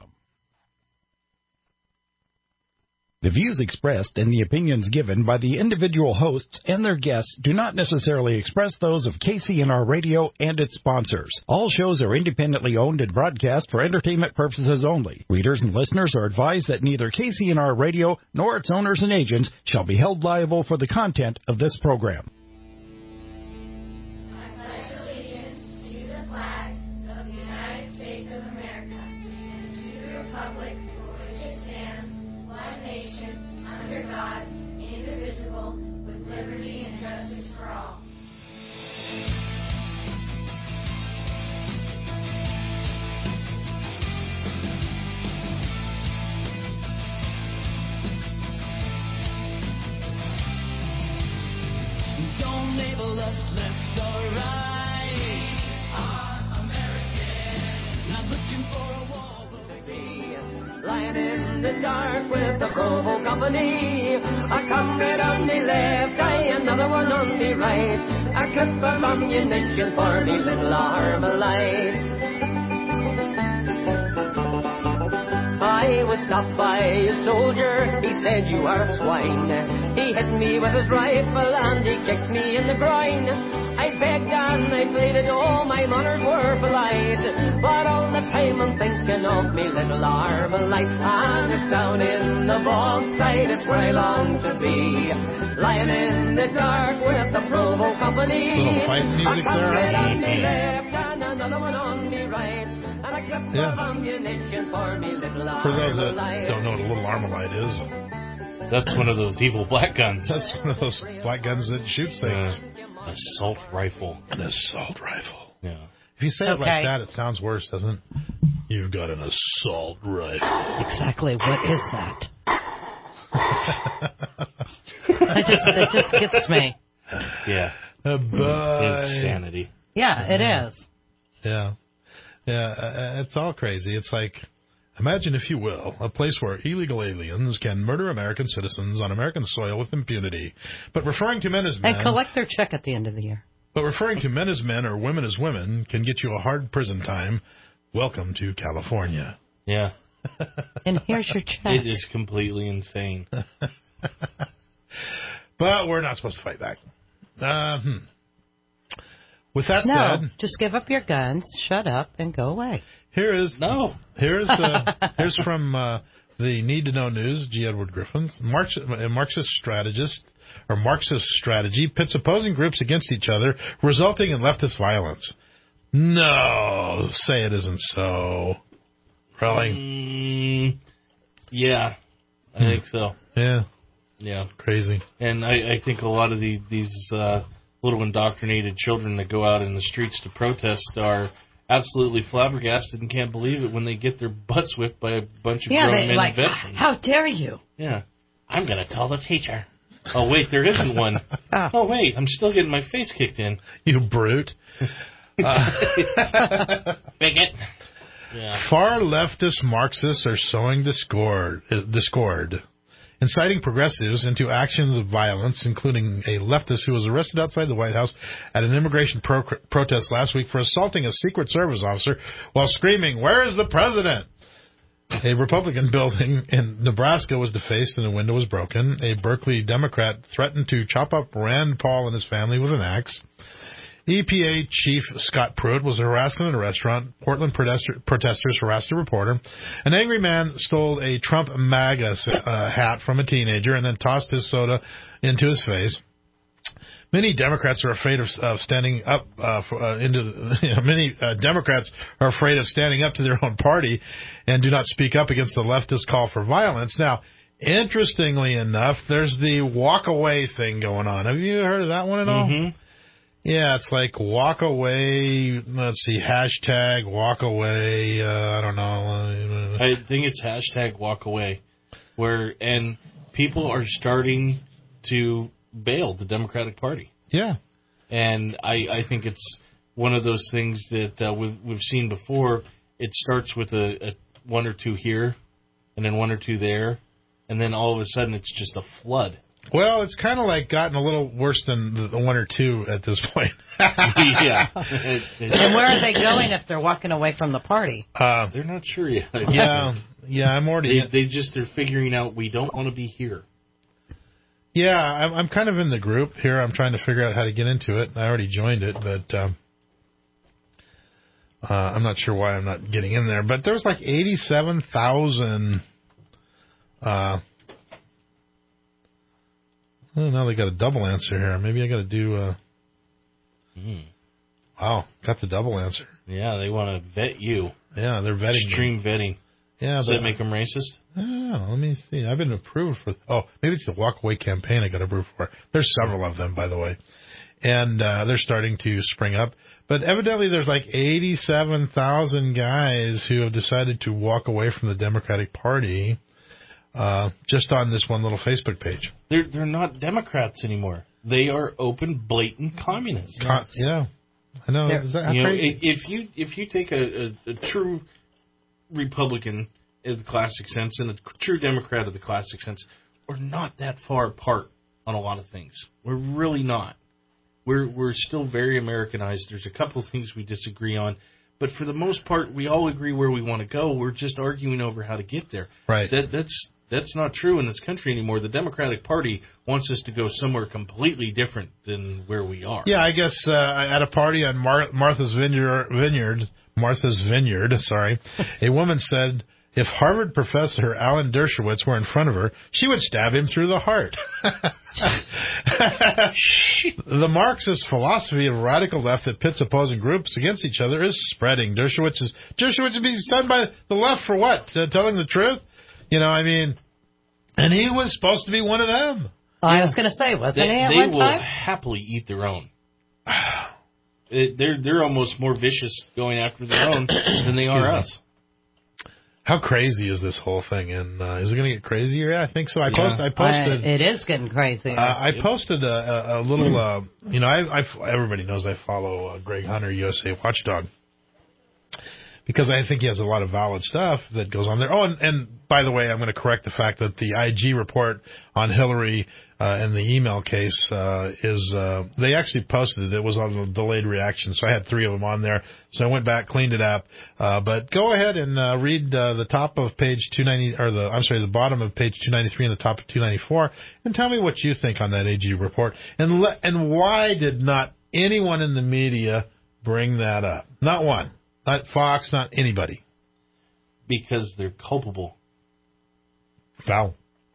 The views expressed and the opinions given by the individual hosts and their guests do not necessarily express those of K C N R Radio and its sponsors. All shows are independently owned and broadcast for entertainment purposes only. Readers and listeners are advised that neither K C N R Radio nor its owners and agents shall be held liable for the content of this program. Don't label us left or right. We are American. Not looking for a wall, but we be lying in the dark with the Provo Company. A comrade on the left, I another one on the right. A clip of ammunition for me little Armalite. I was stopped by a soldier, he said you are a swine. He hit me with his rifle and he kicked me in the groin. I begged and I pleaded, oh my manners were polite. But all the time I'm thinking of me little Armalite. And it's down in the bog side, it's where I long to be. Lying in the dark with the Provo Company. Little fight music a there. on the left and another one on the right. And a clip Yeah. of ammunition for me little For those that Armalite. don't know what a little Armalite is, That's one of those evil black guns. that's one of those black guns that shoots things. Uh, assault rifle. An assault rifle. Yeah. If you say it like Okay. that, it sounds worse, doesn't it? You've got an assault rifle. Exactly. What is that? it just it just gets me. Yeah. Uh, bye. Insanity. Yeah, it is. Yeah. Yeah, uh, it's all crazy. It's like, imagine, if you will, a place where illegal aliens can murder American citizens on American soil with impunity. But referring to men as men... And collect their check at the end of the year. But referring to men as men or women as women can get you a hard prison time. Welcome to California. Yeah. And here's your check. It is completely insane. But we're not supposed to fight back. Uh, hmm. With that no, said, just give up your guns, shut up, and go away. here is no. Here's uh, here's from uh, the Need to Know News. G. Edward Griffin, Marx, a Marxist strategist or Marxist strategy pits opposing groups against each other, resulting in leftist violence. No, say it isn't so. Really? Mm, yeah, I think so. Yeah. Yeah. Crazy. And I, I think a lot of the, these uh, little indoctrinated children that go out in the streets to protest are absolutely flabbergasted and can't believe it when they get their butts whipped by a bunch of Yeah, grown they men like, and veterans. how dare you? Yeah. I'm going to tell the teacher. Oh, wait, there isn't one. Oh, wait, I'm still getting my face kicked in. You brute. Uh, Bigot. Yeah. Far leftist Marxists are sowing discord, uh, discord, inciting progressives into actions of violence, including a leftist who was arrested outside the White House at an immigration pro- protest last week for assaulting a Secret Service officer while screaming, "Where is the president?" A Republican building in Nebraska was defaced and a window was broken. A Berkeley Democrat threatened to chop up Rand Paul and his family with an axe. E P A Chief Scott Pruitt was harassed in a restaurant. Portland protester- protesters harassed a reporter. An angry man stole a Trump MAGA uh, hat from a teenager and then tossed his soda into his face. Many Democrats are afraid of, of standing up uh, for, uh, into. The, you know, many uh, Democrats are afraid of standing up to their own party and do not speak up against the leftist call for violence. Now, interestingly enough, there's the walk away thing going on. Have you heard of that one at all? Mm-hmm. Yeah, it's like walk away. Let's see, hashtag walk away. Uh, I don't know. I think it's hashtag walk away, where and people are starting to bail the Democratic Party. Yeah, and I, I think it's one of those things that uh, we've we've seen before. It starts with a, a one or two here, and then one or two there, and then all of a sudden it's just a flood. Well, it's kind of like gotten a little worse than the, the one or two at this point. yeah. And where are they going if they're walking away from the party? Uh, They're not sure yet. Yeah, yeah, I'm already. They, they just they're figuring out we don't want to be here. Yeah, I'm, I'm kind of in the group here. I'm trying to figure out how to get into it. I already joined it, but um, uh, I'm not sure why I'm not getting in there. But there's like eighty-seven thousand. Uh, oh, now they got a double answer here. Maybe I got to do. Uh, mm. Wow, got the double answer. Yeah, they want to vet you. Yeah, they're vetting. Extreme me. vetting. Yeah, Does but that make them racist? I don't know. Let me see. I've been approved for. Oh, maybe it's the walk away campaign I got approved for. There's several of them, by the way, and uh, they're starting to spring up. But evidently, there's like eighty-seven thousand guys who have decided to walk away from the Democratic Party uh, just on this one little Facebook page. They're they're not Democrats anymore. They are open, blatant communists. Con- yeah, I know. Is that you know, crazy? if you if you take a, a, a true Republican in the classic sense and a true Democrat of the classic sense, we're not that far apart on a lot of things. We're really not. We're we're still very Americanized. There's a couple of things we disagree on, but for the most part, we all agree where we want to go. We're just arguing over how to get there. Right. That that's that's not true in this country anymore. The Democratic Party wants us to go somewhere completely different than where we are. Yeah, I guess uh, at a party on Mar- Martha's Vineyard, Vineyard, Martha's Vineyard, sorry, a woman said if Harvard professor Alan Dershowitz were in front of her, she would stab him through the heart. The Marxist philosophy of radical left that pits opposing groups against each other is spreading. Dershowitz is Dershowitz is being stunned by the left for what? Uh, telling the truth? You know, I mean, and he was supposed to be one of them. I was going to say, wasn't They, he at they one will time? happily eat their own. It, they're they're almost more vicious going after their own than they are us. How crazy is this whole thing? And uh, is it going to get crazier? Yeah, I think so. I, Yeah. post, I posted. I, it is getting crazy. Uh, I posted a, a, a little. Uh, you know, I, I everybody knows I follow uh, Greg Hunter, U S A Watchdog, because I think he has a lot of valid stuff that goes on there. Oh, and, and by the way, I'm going to correct the fact that the I G report on Hillary uh, and the email case uh, is, uh, they actually posted it. It was on the delayed reaction, so I had three of them on there. So I went back, cleaned it up. Uh, but go ahead and uh, read uh, the top of page two ninety, or the, I'm sorry, the bottom of page two ninety-three and the top of two ninety-four, and tell me what you think on that A G report. And le- and why did not anyone in the media bring that up? Not one. Not Fox, not anybody. Because they're culpable. Foul.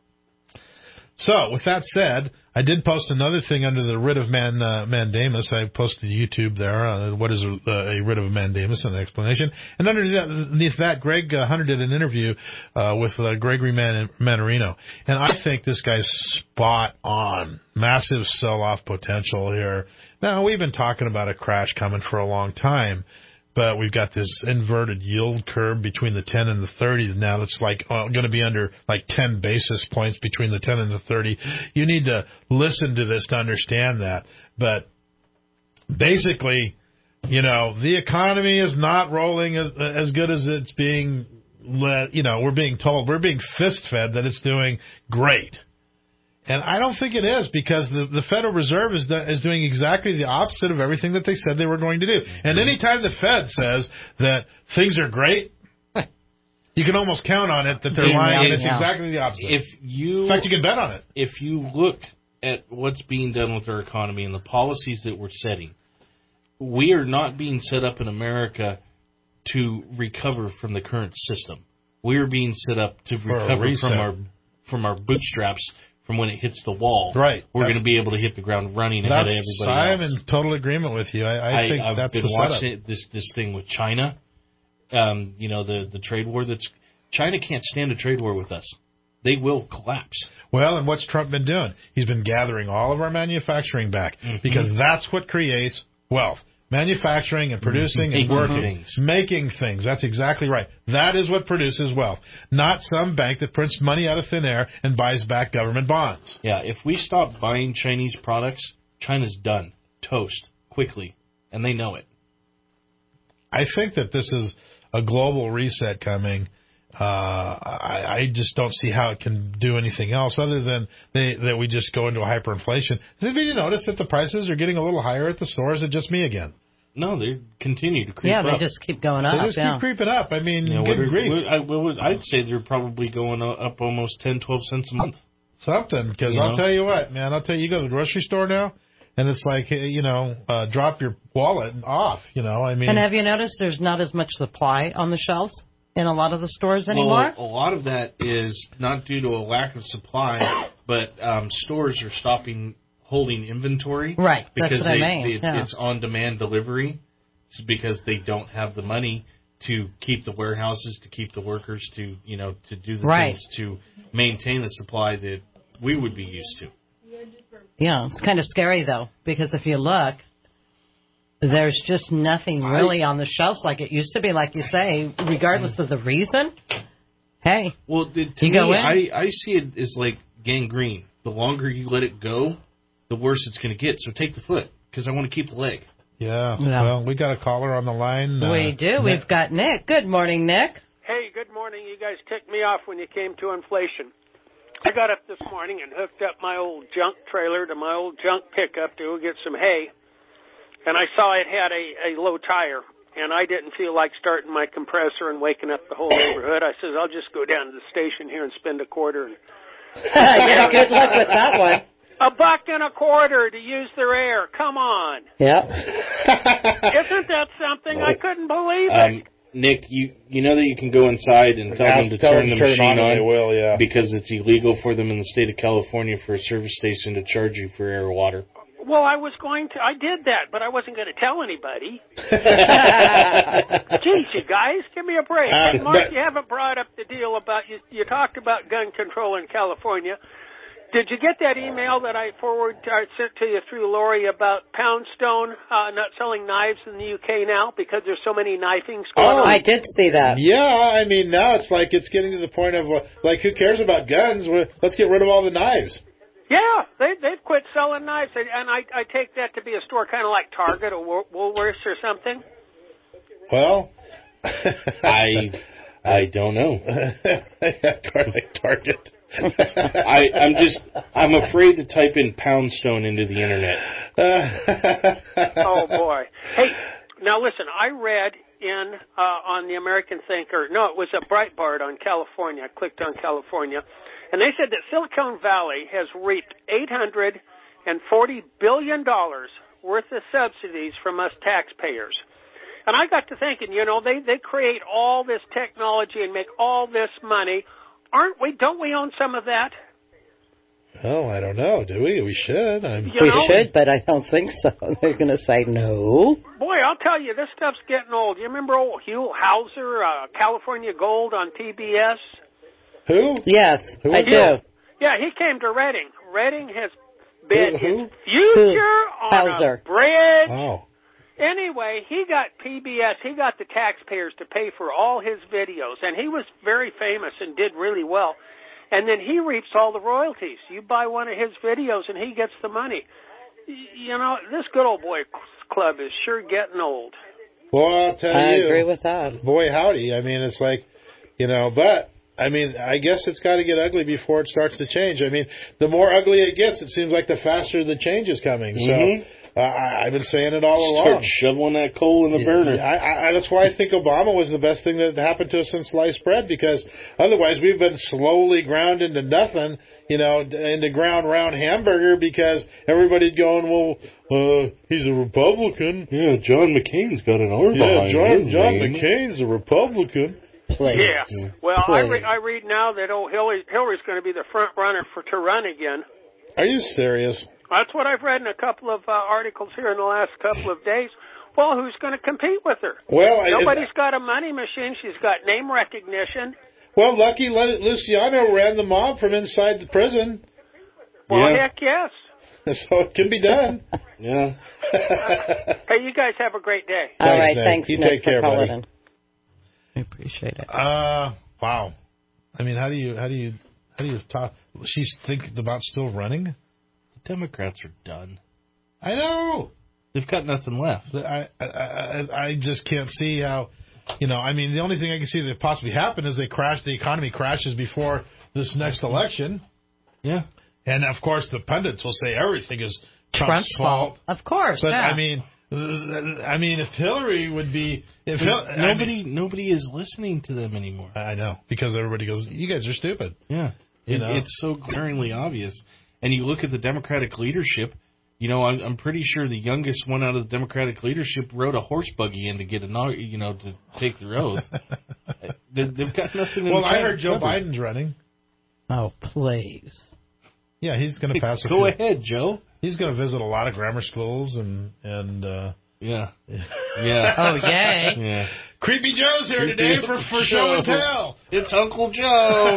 So, with that said, I did post another thing under the writ of man, uh, mandamus. I posted to YouTube there, uh, what is a, a writ of mandamus, and an explanation. And underneath that, underneath that Greg uh, Hunter did an interview uh, with uh, Gregory Man- Manarino. And I think this guy's spot on. Massive sell-off potential here. Now, we've been talking about a crash coming for a long time. But we've got this inverted yield curve between the ten and the thirty now that's like uh, going to be under like ten basis points between the ten and the thirty. You need to listen to this to understand that. But basically, you know, the economy is not rolling as, as good as it's being, let, you know, we're being told. We're being fist-fed that it's doing great. And I don't think it is, because the, the Federal Reserve is do, is doing exactly the opposite of everything that they said they were going to do. And anytime the Fed says that things are great, you can almost count on it that they're Yeah, lying, and yeah, it's yeah. exactly the opposite. If you, In fact, you can bet on it. If you look at what's being done with our economy and the policies that we're setting, we are not being set up in America to recover from the current system. We are being set up to For a recover reset. from our from our bootstraps. From when it hits the wall, Right. We're That's- going to be able to hit the ground running ahead of That's, everybody I'm else. in total agreement with you. I, I, I think I've that's been the setup. watching it, this this thing with China. Um, you know, the the trade war that's China can't stand a trade war with us. They will collapse. Well, and what's Trump been doing? He's been gathering all of our manufacturing back, Mm-hmm. because that's what creates wealth. Manufacturing and producing and Making working. things. Making things. That's exactly right. That is what produces wealth. Not some bank that prints money out of thin air and buys back government bonds. Yeah, if we stop buying Chinese products, China's done. Toast. Quickly. And they know it. I think that this is a global reset coming, Uh, I, I just don't see how it can do anything else other than they, that we just go into a hyperinflation. Has anybody noticed that the prices are getting a little higher at the store? Is it just me again? No, they continue to creep yeah, up. they just keep going up. They just yeah. keep creeping up. I mean, You know, good what are- grief. what- I, what would- I'd say they're probably going up almost ten, twelve cents a month. Something, because You I'll know? tell you what, man, I'll tell you, you go to the grocery store now, and it's like, you know, uh, drop your wallet off, you know, I mean. And have you noticed there's not as much supply on the shelves in a lot of the stores anymore? Well, a lot of that is not due to a lack of supply, but um, stores are stopping holding inventory. Right, that's because what I they, mean, they- yeah. it's on-demand delivery. It's because they don't have the money to keep the warehouses, to keep the workers, to, you know, to do the Right. things to maintain the supply that we would be used to. Yeah, it's kind of scary, though, because if you look, there's just nothing really on the shelves like it used to be, like you say, regardless of the reason. Hey, Well, the, to you me, go in. I, I see it as like gangrene. The longer you let it go, the worse it's going to get. So take the foot, because I want to keep the leg. Yeah, Yeah. well, we got a caller on the line. we uh, do. We've got Nick. Good morning, Nick. Hey, good morning. You guys ticked me off when you came to inflation. I got up this morning and hooked up my old junk trailer to my old junk pickup to go get some hay, and I saw it had a, a low tire, and I didn't feel like starting my compressor and waking up the whole neighborhood. I says, I'll just go down to the station here and spend a quarter. And yeah, good luck with that one. a buck and a quarter to use their air. Come on. Yep. Isn't that something? I couldn't believe it. Um, Nick, you you know that you can go inside and tell Ask- them to tell turn them the to turn it machine on and on. they will, yeah. Because it's illegal for them in the state of California for a service station to charge you for air or water. Well, I was going to. I did that, but I wasn't going to tell anybody. Geez, you guys, give me a break. Uh, Hey, Mark, but- you haven't brought up the deal about you. You talked about gun control in California. Did you get that email that I forward I sent to you through Lori about Poundstone uh, not selling knives in the U K now because there's so many knifings going Oh, on? I did see that. Yeah, I mean, now it's like it's getting to the point of, uh, like, who cares about guns? Well, let's get rid of all the knives. Yeah, they they've quit selling knives, and, and I I take that to be a store kind of like Target or Wool- Woolworths or something. Well, I I don't know. like Target. I, I'm just, I'm afraid to type in Poundstone into the internet. Oh boy! Hey, now listen. I read in uh, on the American Thinker. No, it was a Breitbart on California. I clicked on California, and they said that Silicon Valley has reaped eight hundred and forty billion dollars worth of subsidies from us taxpayers. And I got to thinking, you know, they they create all this technology and make all this money. Aren't we? Don't we own some of that? Oh, I don't know. Do we? We should. I'm, You know- We should, but I don't think so. They're going to say no. Boy, I'll tell you, this stuff's getting old. You remember old Hugh Hauser, uh, California Gold on P B S? Who? Yes, Who I is do. that? Yeah, he came to Reading. Reading has been Who- who? his future on Hauser. a bridge. Oh. Anyway, he got P B S. He got the taxpayers to pay for all his videos, and he was very famous and did really well. And then he reaps all the royalties. You buy one of his videos, and he gets the money. Y- You know, this good old boy club is sure getting old. Well, I'll tell I you. agree with that. Boy, howdy. I mean, it's like, you know, but, I mean, I guess it's got to get ugly before it starts to change. I mean, the more ugly it gets, it seems like the faster the change is coming. So, Mhm. uh, I, I've been saying it all Start along. shoveling that coal in the Yeah, burner. I, I, that's why I think Obama was the best thing that happened to us since sliced bread, because otherwise we've been slowly ground into nothing, you know, into ground round hamburger, because everybody's going, well, uh, he's a Republican. Yeah, John McCain's got an R Yeah, behind John, his John name. McCain's a Republican. Yeah. Well, I, Please. re- I read now that old Hillary, Hillary's going to be the front runner for to run again. Are you serious? That's what I've read in a couple of uh, articles here in the last couple of days. Well, who's going to compete with her? Well, I- Nobody's got a money machine. She's got name recognition. Well, Lucky Lu- Luciano ran the mob from inside the prison. Well, Yeah. heck yes. So it can be done. Yeah. Hey, you guys have a great day. All Thanks, right, Nick. thanks, You Nick, take for care, calling buddy. in. I appreciate it. Uh, wow. I mean, how do you, how do you, how do you talk? She's thinking about still running? The Democrats are done. I know. They've got nothing left. I, I, I, I just can't see how, You know, I mean, the only thing I can see that possibly happen is they crash. The economy crashes before this next election. Yeah. And of course, the pundits will say everything is Trump's, Trump's fault. Of course. But yeah. I mean, I mean, if Hillary would be, if Hil- nobody, I mean, nobody is listening to them anymore. I know, because everybody goes, "You guys are stupid." Yeah, you it, know? It's so glaringly obvious. And you look at the Democratic leadership. You know, I'm, I'm pretty sure the youngest one out of the Democratic leadership rode a horse buggy in to get a, you know, to take the oath. they, they've got nothing. In Well, the I heard Joe cover. Biden's running. Oh, please. Yeah, he's going to pass. Go a few. ahead, Joe. He's going to visit a lot of grammar schools and and uh, yeah, yeah. Oh, yay! Yeah. Creepy Joe's here Creepy today for for show Joe. and tell. It's Uncle Joe.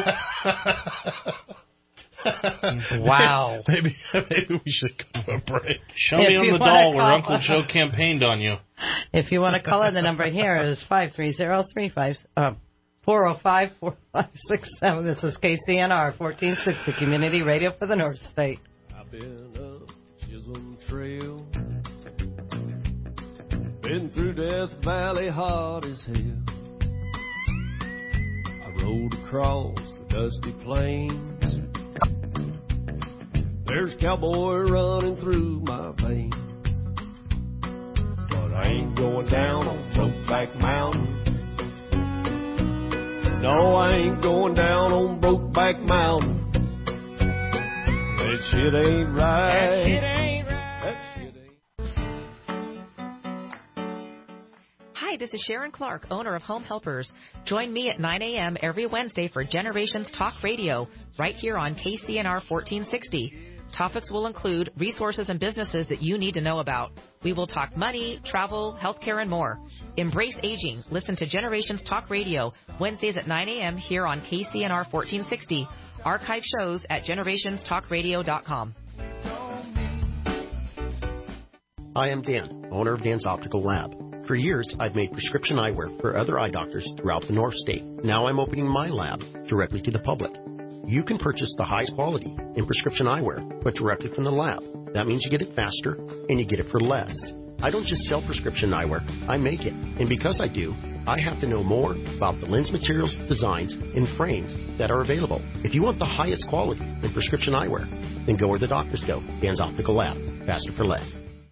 Wow. Maybe maybe we should go to a break. Show If me on you the wanna doll where call- Uncle Joe campaigned on you. If you want to call in, the number here is five three zero three five um, four zero five four five six seven. This is K C N R fourteen sixty Community Radio for the North State. I've been up Chisholm Trail, been through Death Valley hard as hell. I rode across the dusty plains. There's cowboy running through my veins. But I ain't going down on Brokeback Mountain. No, I ain't going down on Brokeback Mountain. That shit ain't right. That shit ain't right. That shit ain't. Hi, this is Sharon Clark, owner of Home Helpers. Join me at nine a.m. every Wednesday for Generations Talk Radio, right here on K C N R fourteen sixty. Topics will include resources and businesses that you need to know about. We will talk money, travel, healthcare, and more. Embrace aging. Listen to Generations Talk Radio, Wednesdays at nine a.m. here on K C N R fourteen sixty. Archive shows at generations talk radio dot com. Hi, I'm Dan, owner of Dan's Optical Lab. For years, I've made prescription eyewear for other eye doctors throughout the North State. Now I'm opening my lab directly to the public. You can purchase the highest quality in prescription eyewear, but directly from the lab. That means you get it faster, and you get it for less. I don't just sell prescription eyewear, I make it. And because I do, I have to know more about the lens materials, designs, and frames that are available. If you want the highest quality in prescription eyewear, then go where the doctors go. Dan's Optical Lab. Faster for less.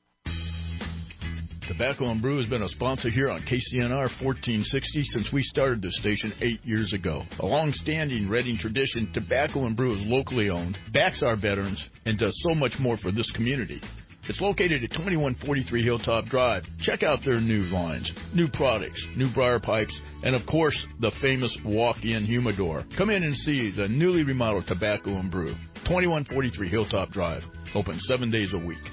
Tobacco and Brew has been a sponsor here on K C N R fourteen sixty since we started this station eight years ago. A long-standing Reading tradition, Tobacco and Brew is locally owned, backs our veterans, and does so much more for this community. It's located at twenty-one forty-three Hilltop Drive. Check out their new lines, new products, new briar pipes, and of course, the famous walk-in humidor. Come in and see the newly remodeled Tobacco and Brew, twenty-one forty-three Hilltop Drive, open seven days a week.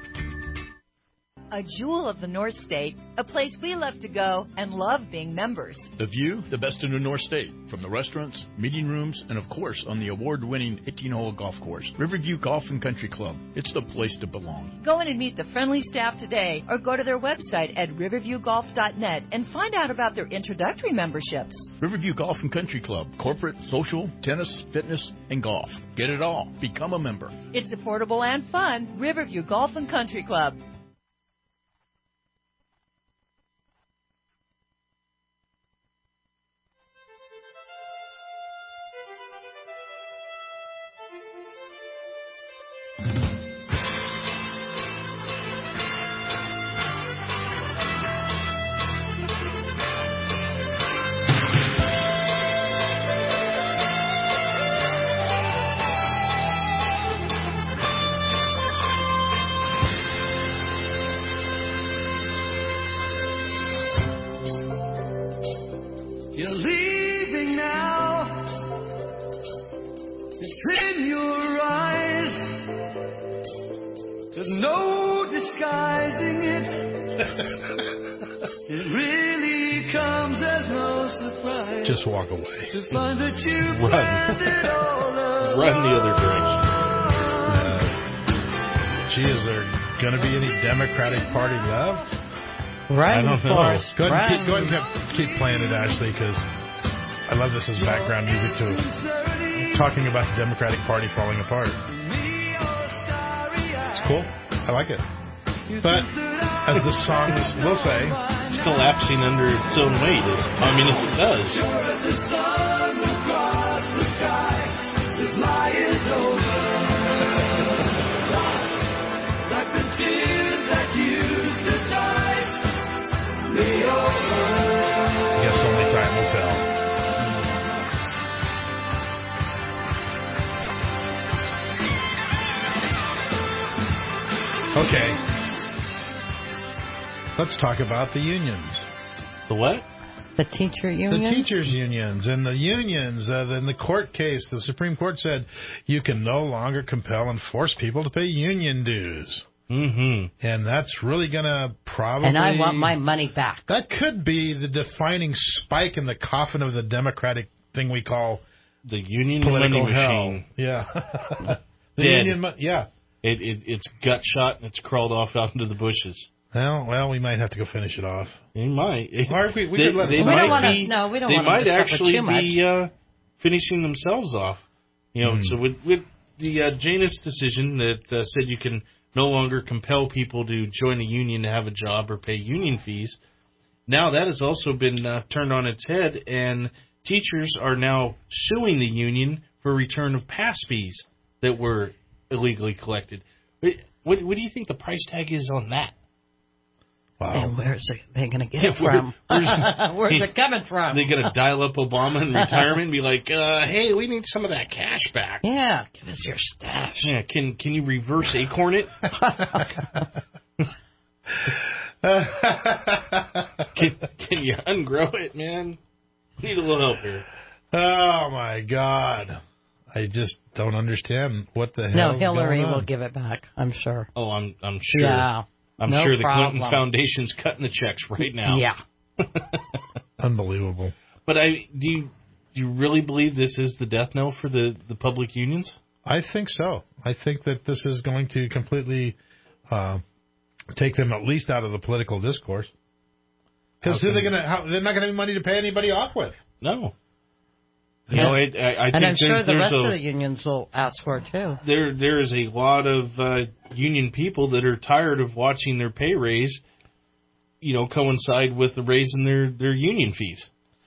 A jewel of the North State, a place we love to go and love being members. The view, the best in the North State, from the restaurants, meeting rooms, and of course on the award-winning eighteen-hole golf course, Riverview Golf and Country Club. It's the place to belong. Go in and meet the friendly staff today or go to their website at riverview golf dot net and find out about their introductory memberships. Riverview Golf and Country Club, corporate, social, tennis, fitness, and golf. Get it all. Become a member. It's affordable and fun. Riverview Golf and Country Club. You're leaving now. It's in your eyes. There's no disguising it. It really comes as no surprise. Just walk away. To find that you Run. planned it all along. Run the other direction. Uh, gee, is there going to be any Democratic Party left? Run, I don't know. Forrest, Go ahead and, run. keep, go ahead and keep, keep playing it, Ashley, because I love this as background music too. Talking about the Democratic Party falling apart. It's cool. I like it. But as the songs will say, it's collapsing under its own weight as communist it does. Sure as the sun will cross the sky, this lie is over. Lost, like the tears that used to tide me over. I guess only time will tell. Okay. Let's talk about the unions. The what? The teacher unions? The teachers' unions. And the unions, uh, in the court case, the Supreme Court said you can no longer compel and force people to pay union dues. Mm-hmm. And that's really going to probably... And I want my money back. That could be the defining spike in the coffin of the Democratic thing we call... The union political money hell. machine. Yeah. the Dead. union mo- Yeah. It, it, it's gut shot and it's crawled off out into the bushes. Well, well, we might have to go finish it off. They might. Or we, we they, could let they it we might don't wanna, be, no, we don't They want might them to actually suffer too much. be uh, finishing themselves off. You know, Mm. so with, with the uh, Janus decision that uh, said you can no longer compel people to join a union to have a job or pay union fees, now that has also been uh, turned on its head, and teachers are now suing the union for return of past fees that were illegally collected. What, what do you think the price tag is on that? Wow. And where's it, they going to get Yeah, it from? where's, where's it coming from? They going to dial up Obama in retirement and be like, uh, hey, we need some of that cash back. Yeah, give us your stash. Yeah, can can you reverse acorn it? can, can you ungrow it, man? Need a little help here. Oh, my God. I just don't understand what the hell No, is Hillary going on. will give it back, I'm sure. Oh, I'm I'm sure. Yeah. I'm no sure the problem. Clinton Foundation's cutting the checks right now. Yeah. Unbelievable. But I do you, do you really believe this is the death knell for the, the public unions? I think so. I think that this is going to completely uh, take them at least out of the political discourse. Because who are they going to? They're not going to have money to pay anybody off with. No. You know, I, I, I and think I'm sure there's, the there's rest a, of the unions will ask for it too. There, there is a lot of uh, union people that are tired of watching their pay raise, you know, coincide with the raise in their, their union fees.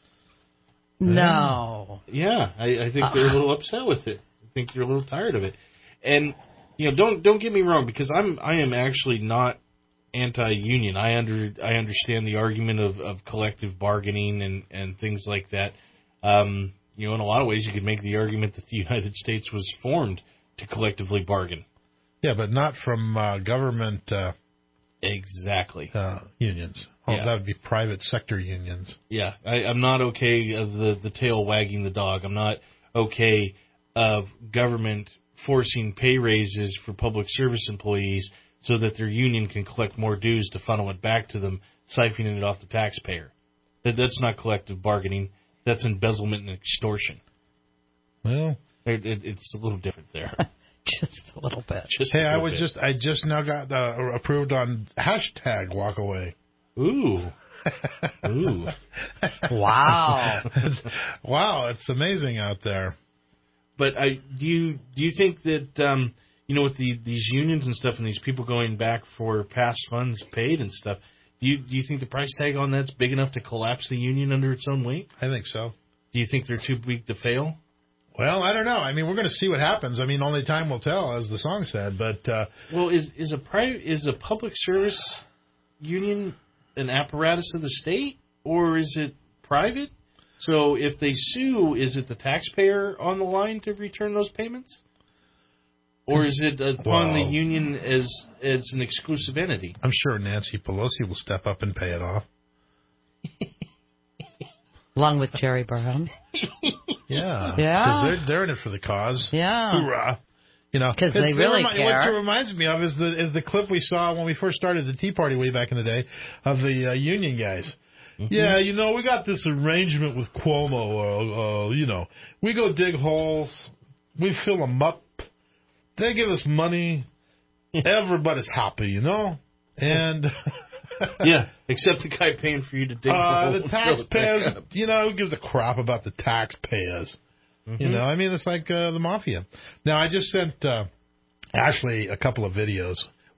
No. Yeah, I, I think they're a little upset with it. I think they're a little tired of it. And you know, don't don't get me wrong, because I'm I am actually not anti-union. I under I understand the argument of, of collective bargaining and, and things like that. Um, you know, in a lot of ways, you could make the argument that the United States was formed to collectively bargain. Yeah, but not from uh, government uh, exactly uh, unions. Oh, yeah. That would be private sector unions. Yeah, I, I'm not okay of the, the tail wagging the dog. I'm not okay of government forcing pay raises for public service employees so that their union can collect more dues to funnel it back to them, siphoning it off the taxpayer. That, that's not collective bargaining. That's embezzlement and extortion. Well, it, it, it's a little different there. Just a little bit. Just hey, a I little was bit. just I just now got uh, approved on hashtag walk away. Ooh. Ooh. Wow. Wow, it's amazing out there. But I do you do you think that um, you know with the these unions and stuff and these people going back for past funds paid and stuff, do you do you think the price tag on that's big enough to collapse the union under its own weight? I think so. Do you think they're too weak to fail? Well, I don't know. I mean, we're going to see what happens. I mean, only time will tell, as the song said. But uh, well, is is a pri- is a public service union an apparatus of the state, or is it private? So if they sue, is it the taxpayer on the line to return those payments? Or is it upon well, the union as as an exclusive entity? I'm sure Nancy Pelosi will step up and pay it off. Along with Jerry Brown. Yeah. Yeah. Because they're, they're in it for the cause. Yeah. Hoorah. You know, because they really remi- care. What it reminds me of is the is the clip we saw when we first started the Tea Party way back in the day of the uh, union guys. Mm-hmm. Yeah, you know, we got this arrangement with Cuomo. Uh, uh, you know, we go dig holes, we fill them up, they give us money, everybody's happy, you know, and yeah, except the guy paying for you to dig uh, the the hole. taxpayers. You know, who gives a crap about the taxpayers? Mm-hmm. You know, I mean, it's like uh, the mafia. Now, I just sent uh, Ashley a couple of videos.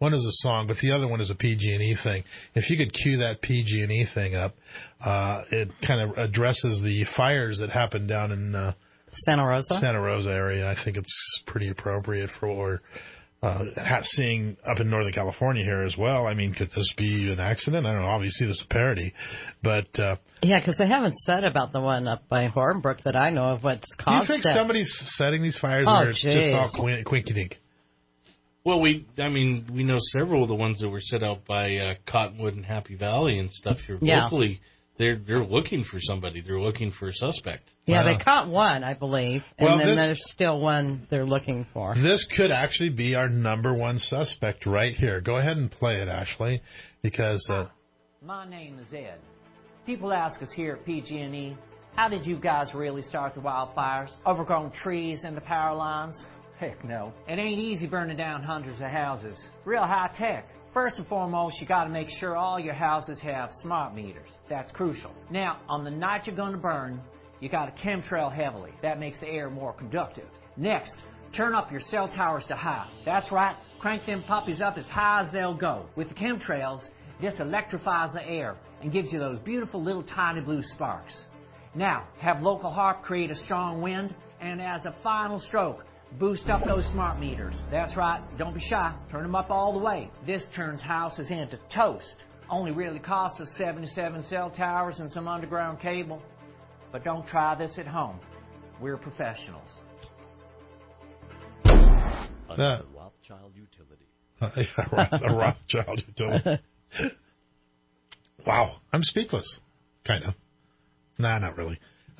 one is a song, but the other one is a P G and E thing. If you could cue that P G and E thing up, uh, it kind of addresses the fires that happened down in uh, Santa Rosa. Santa Rosa area. I think it's pretty appropriate for what we're uh, seeing up in Northern California here as well. I mean, could this be an accident? I don't know. Obviously, this is a parody, but uh, yeah, because they haven't said about the one up by Hornbrook that I know of what's caused. Do you think it. somebody's setting these fires, oh, or it's geez. just all quin- quinky dink? Well, we, I mean, we know several of the ones that were set out by uh, Cottonwood and Happy Valley and stuff here yeah. locally. They're they're looking for somebody. They're looking for a suspect. Yeah, wow. they caught one, I believe, and well, then this, there's still one they're looking for. This could actually be our number one suspect right here. Go ahead and play it, Ashley, because uh, my name is Ed. People ask us here at P G and E, how did you guys really start the wildfires? Overgrown trees and the power lines? Heck no. It ain't easy burning down hundreds of houses. Real high tech. First and foremost, you got to make sure all your houses have smart meters. That's crucial. Now, on the night you're going to burn, you got to chemtrail heavily. That makes the air more conductive. Next, turn up your cell towers to high. That's right, crank them puppies up as high as they'll go. With the chemtrails, this electrifies the air and gives you those beautiful little tiny blue sparks. Now, have local HARP create a strong wind, and as a final stroke, boost up those smart meters. That's right. Don't be shy. Turn them up all the way. This turns houses into toast. Only really costs us seventy-seven cell towers and some underground cable. But don't try this at home. We're professionals. the Rothschild Utility. Uh, yeah, the Rothschild Utility. Wow. I'm speechless. Kind of. Nah, not really.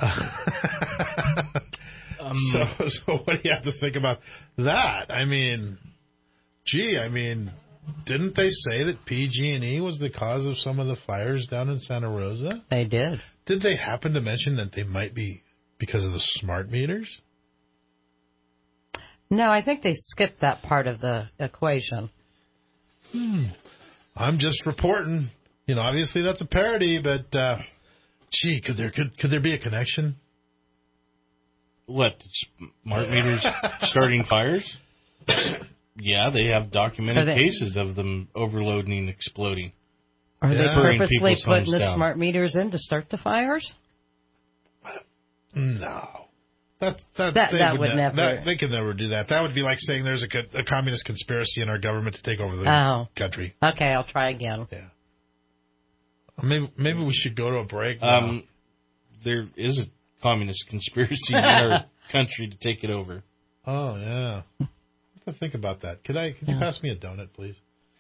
Um, so, so what do you have to think about that? I mean, gee, I mean, didn't they say that P G and E was the cause of some of the fires down in Santa Rosa? They did. Did they happen to mention that they might be because of the smart meters? No, I think they skipped that part of the equation. Hmm. I'm just reporting. You know, obviously that's a parody, but uh, gee, could there could could there be a connection? What, smart meters starting fires? Yeah, they have documented they, cases of them overloading and exploding. Are yeah. they purposely putting the down. smart meters in to start the fires? No. That that, that, they that would, would ne- never. That, they could never do that. That would be like saying there's a, a communist conspiracy in our government to take over the oh. country. Okay, I'll try again. Yeah. Maybe maybe we should go to a break now. Um, there is a communist conspiracy in our country to take it over. Oh, yeah. I have to think about that. Could I? Could you yeah. pass me a donut, please?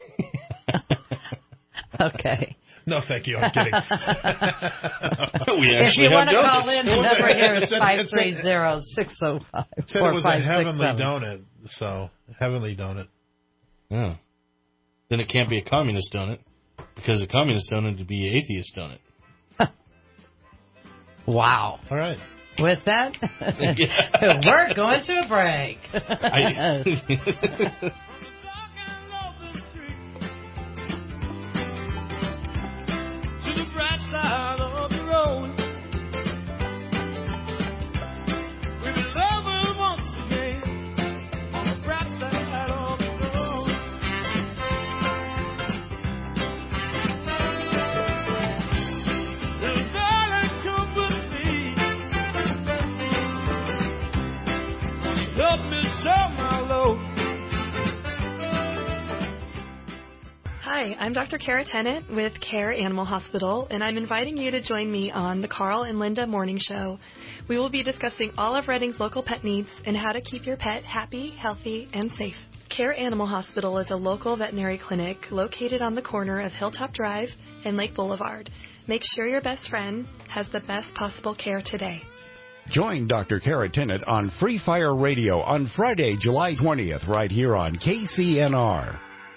Okay. No, thank you. I'm kidding. we if you want to call in, the number a, here is five three zero, six zero five, four five six seven. It was a heavenly donut, so heavenly donut. Yeah. Then it can't be a communist donut, because a communist donut would be an atheist donut. Wow. All right. With that, we're going to a break. I, Hi, I'm Doctor Kara Tennant with Care Animal Hospital, and I'm inviting you to join me on the Carl and Linda Morning Show. We will be discussing all of Redding's local pet needs and how to keep your pet happy, healthy, and safe. Care Animal Hospital is a local veterinary clinic located on the corner of Hilltop Drive and Lake Boulevard. Make sure your best friend has the best possible care today. Join Doctor Kara Tennant on Free Fire Radio on Friday, July twentieth, right here on K C N R.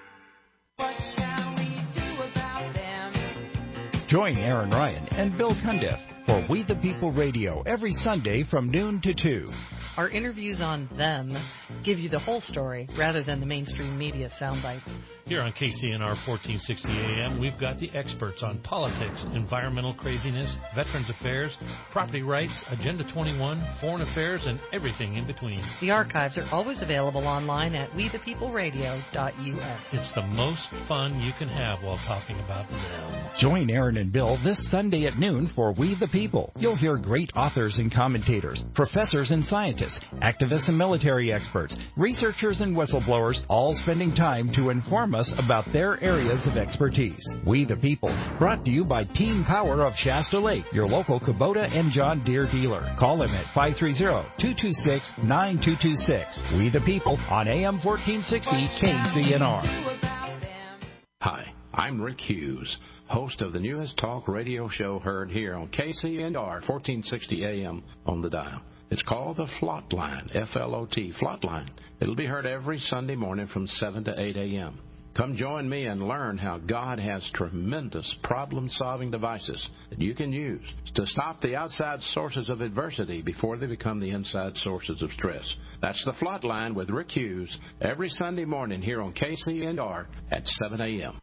Join Aaron Ryan and Bill Cundiff for We the People Radio every Sunday from noon to two. Our interviews on them give you the whole story rather than the mainstream media sound bites. Here on K C N R fourteen sixty A M, we've got the experts on politics, environmental craziness, veterans affairs, property rights, Agenda twenty-one, foreign affairs, and everything in between. The archives are always available online at we the people radio dot U S. It's the most fun you can have while talking about them. Join Aaron and Bill this Sunday at noon for We the People. You'll hear great authors and commentators, professors and scientists, activists and military experts, researchers and whistleblowers, all spending time to inform us about their areas of expertise. We the People, brought to you by Team Power of Shasta Lake, your local Kubota and John Deere dealer. Call them at five three zero, two two six, nine two two six. We the People on A M fourteen sixty K C N R. Hi, I'm Rick Hughes, host of the newest talk radio show heard here on K C N R fourteen sixty A M on the dial. It's called the Flot Line, F L O T, Flot Line. It'll be heard every Sunday morning from seven to eight A M Come join me and learn how God has tremendous problem-solving devices that you can use to stop the outside sources of adversity before they become the inside sources of stress. That's the Flot Line with Rick Hughes every Sunday morning here on K C N R at seven A M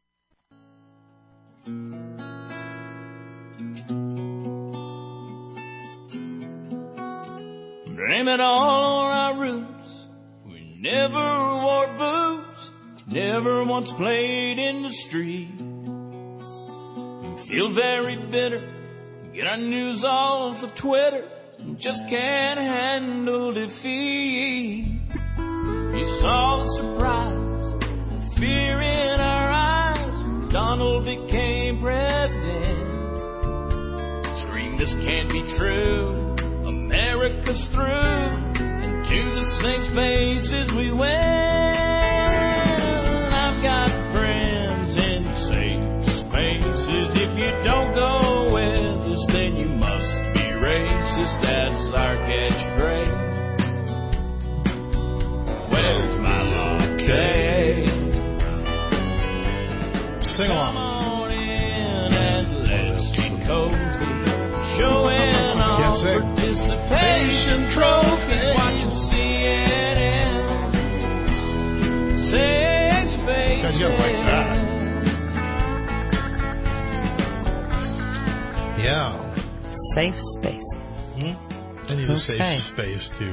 Blame it all on our roots. We never wore boots. Never once played in the street. We feel very bitter. Get our news off of Twitter. And just can't handle defeat. You saw the surprise and fear in our eyes when Donald became president. Scream, this can't be true. America's through. Into the snake spaces we went. Got friends in safe spaces. If you don't go with us, then you must be racist. That's our catchphrase. Where's my latte? Sing along. Come on in and let's be cozy. Showing off participation trophies. Watching C N N. Say You guys gotta like that. Yeah. Safe space. Hmm? I need a Okay. safe space to.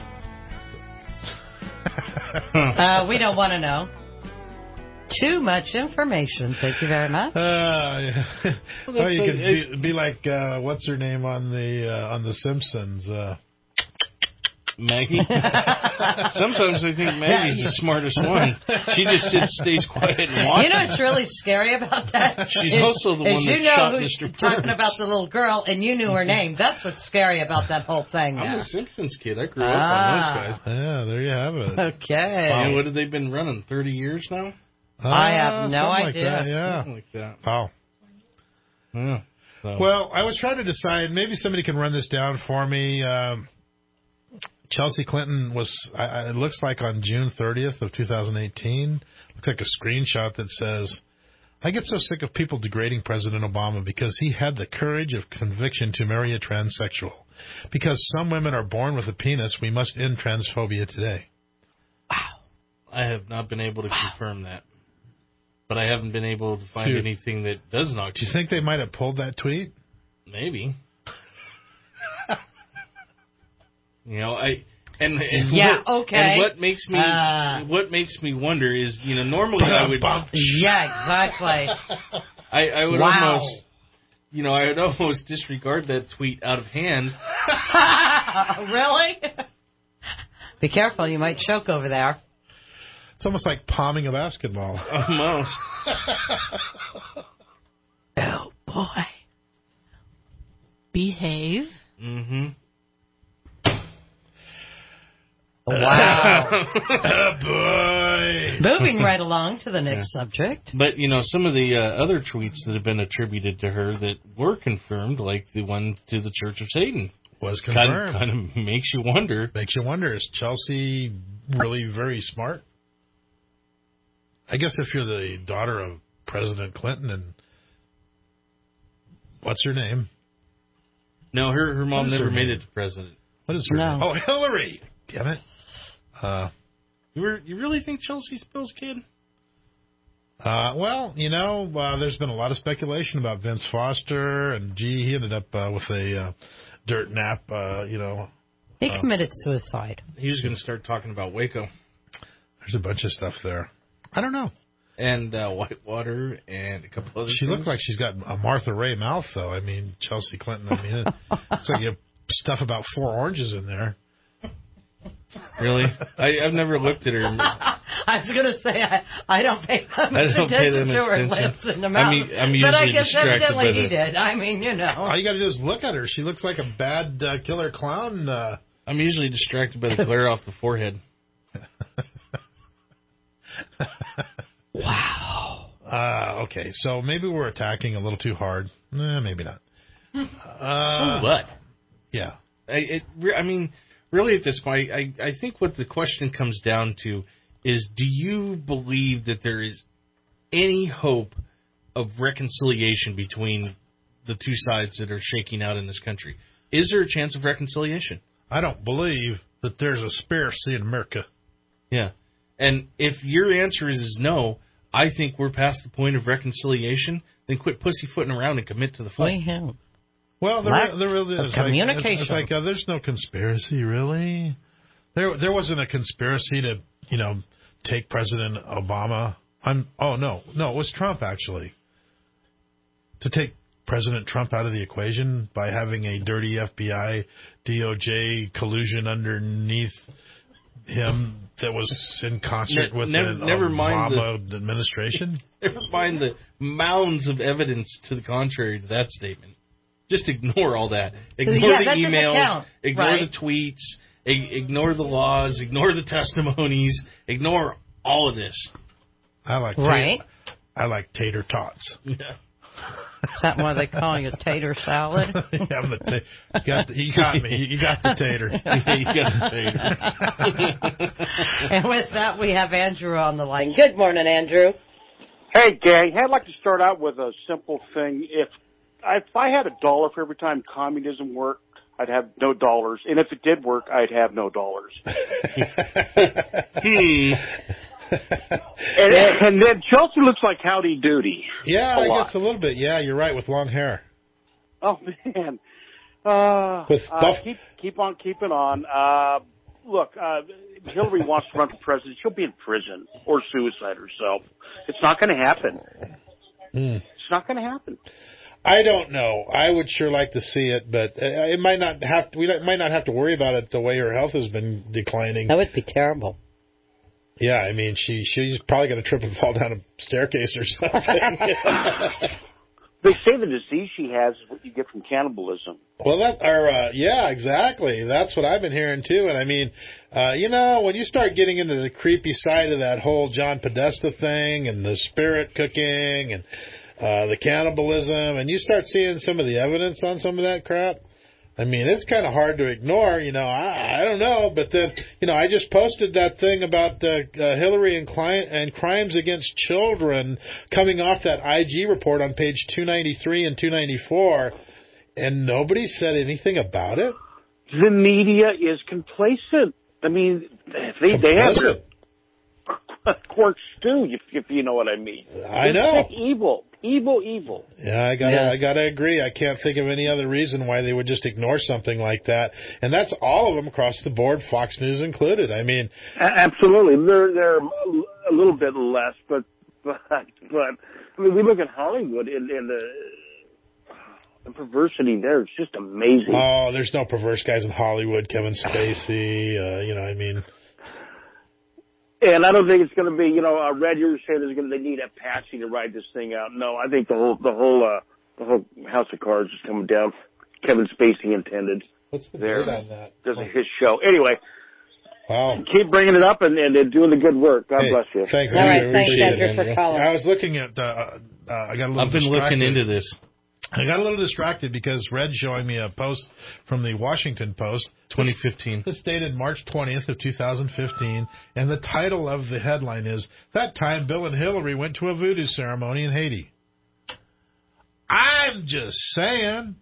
Uh... uh, we don't want to know. Too much information. Thank you very much. Uh, yeah. Oh, you could be, be like uh, what's her name on the uh, on the Simpsons. Uh... Maggie? Sometimes I think Maggie's the smartest one. She just sits, stays quiet and watches. You know what's really scary about that? She's is, also the is one you that know shot who's Mister talking Burns. about the little girl, and you knew her name. That's what's scary about that whole thing. I'm now. a Simpsons kid. I grew Ah. up on those guys. Yeah, there you have it. Okay. Wow. And what have they been running? thirty years now? Uh, I have no something idea. Like that, yeah. Something like that. Wow. Yeah. So. Well, I was trying to decide. Maybe somebody can run this down for me. Um, Chelsea Clinton was, I, it looks like on June thirtieth of two thousand eighteen, looks like a screenshot that says, I get so sick of people degrading President Obama because he had the courage of conviction to marry a transsexual. Because some women are born with a penis, we must end transphobia today. Wow. I have not been able to wow. confirm that. But I haven't been able to find Dude, anything that does not. Do you think they might have pulled that tweet? Maybe. You know, I and, and yeah, what, okay. And what makes me uh, what makes me wonder is, you know, normally I would yeah, exactly. I, I would wow. almost, you know, I would almost disregard that tweet out of hand. Really? Be careful, you might choke over there. It's almost like palming a basketball. Almost. Oh boy. Behave. Mm-hmm. Wow. Oh, boy. Moving right along to the next yeah. subject. But, you know, some of the uh, other tweets that have been attributed to her that were confirmed, like the one to the Church of Satan, was confirmed. Kind of, kind of makes you wonder. Makes you wonder, is Chelsea really very smart? I guess if you're the daughter of President Clinton and what's her name? No, her her mom never made name? it to president. What is her no. name? Oh, Hillary. Damn it. Uh, you were, you really think Chelsea's Bill's kid? Uh, well, you know, uh, there's been a lot of speculation about Vince Foster, and gee, he ended up uh, with a uh, dirt nap. Uh, you know, he uh, committed suicide. He was going to start talking about Waco. There's a bunch of stuff there. I don't know. And uh, Whitewater and a couple other She things. looked like she's got a Martha Ray mouth, though. I mean, Chelsea Clinton. I mean, it looks like you have stuff about four oranges in there. Really? I, I've never looked at her. I was going to say, I, I don't pay that much I don't pay attention that to her attention. lips and the mouth. I'm, I'm but I usually guess distracted evidently by he the- did. I mean, you know. All you got to do is look at her. She looks like a bad uh, killer clown. Uh, I'm usually distracted by the glare off the forehead. Wow. Uh, okay, so maybe we're attacking a little too hard. Eh, maybe not. Uh, so what? Yeah. I, it, re- I mean, really at this point, I, I think what the question comes down to is, do you believe that there is any hope of reconciliation between the two sides that are shaking out in this country? Is there a chance of reconciliation? I don't believe that there's a conspiracy in America. Yeah. And if your answer is, is no, I think we're past the point of reconciliation, then quit pussyfooting around and commit to the fight. We have. Well, there, Lack there really of is. communication. Like, it's like uh, there's no conspiracy, really. There, there wasn't a conspiracy to, you know, take President Obama. I'm. Oh no, no, it was Trump actually. To take President Trump out of the equation by having a dirty F B I, D O J collusion underneath him that was in concert Ne- with never- the never mind Obama administration. Never mind the mounds of evidence to the contrary to that statement. Just ignore all that. Ignore Yeah, the that doesn't emails. count, Ignore right? the tweets. I- ignore the laws. Ignore the testimonies. Ignore all of this. I like Right. tater, I like tater tots. Yeah. Is that why they call you tater salad? Yeah, I'm the ta- you, got the, you got me. You got the tater. Yeah, you got the tater. And with that, we have Andrew on the line. Good morning, Andrew. Hey, gang. I'd like to start out with a simple thing. If if I had a dollar for every time communism worked, I'd have no dollars. And if it did work, I'd have no dollars. hmm. And, and then Chelsea looks like Howdy Doody. Yeah, A I lot. guess a little bit. Yeah, you're right, with long hair. Oh, man. Uh, With uh, buff- keep, keep on keeping on. Uh, look, uh, Hillary wants to run for president. She'll be in prison or suicide herself. It's not going to happen. Mm. It's not going to happen. I don't know. I would sure like to see it, but uh, it might not have. To, we don't- might not have to worry about it the way her health has been declining. That would be terrible. Yeah, I mean, she she's probably going to trip and fall down a staircase or something. They say the disease she has is what you get from cannibalism. Well, that or uh, yeah, exactly. That's what I've been hearing too. And I mean, uh, you know, when you start getting into the creepy side of that whole John Podesta thing and the spirit cooking and uh, the cannibalism, and you start seeing some of the evidence on some of that crap, I mean, it's kind of hard to ignore. You know, I, I don't know, but then you know, I just posted that thing about uh, uh, Hillary and client and crimes against children coming off that I G report on page two ninety-three and two ninety-four. And nobody said anything about it? The media is complacent. I mean, they they have their quirks too, if, if you know what I mean. I They're know. sick evil, evil, evil. Yeah, I gotta, Yes. I gotta agree. I can't think of any other reason why they would just ignore something like that. And that's all of them across the board, Fox News included. I mean, A- absolutely, they're they're a little bit less, but but but I mean, we look at Hollywood and, and the. The perversity there is just amazing. oh, there's no perverse guys in Hollywood. Kevin Spacey, uh, you know, I mean, And I don't think it's going to be, you know, uh, Red, you were saying there's going to, they need Apache to ride this thing out. No, I think the whole, the whole, uh, the whole House of Cards is coming down. Kevin Spacey intended. What's the there? date on that? There's a his show. Anyway. Wow. Keep bringing it up and, and, and doing the good work. God Hey, bless you. Thanks, All right, Andrew. thanks, Appreciate Andrew, it, for calling. I was looking at, uh, uh, I got a little I've been looking distracted. into this. I got a little distracted because Red's showing me a post from the Washington Post. twenty fifteen. It's dated March twentieth of two thousand fifteen, and the title of the headline is, That Time Bill and Hillary Went to a Voodoo Ceremony in Haiti. I'm just saying.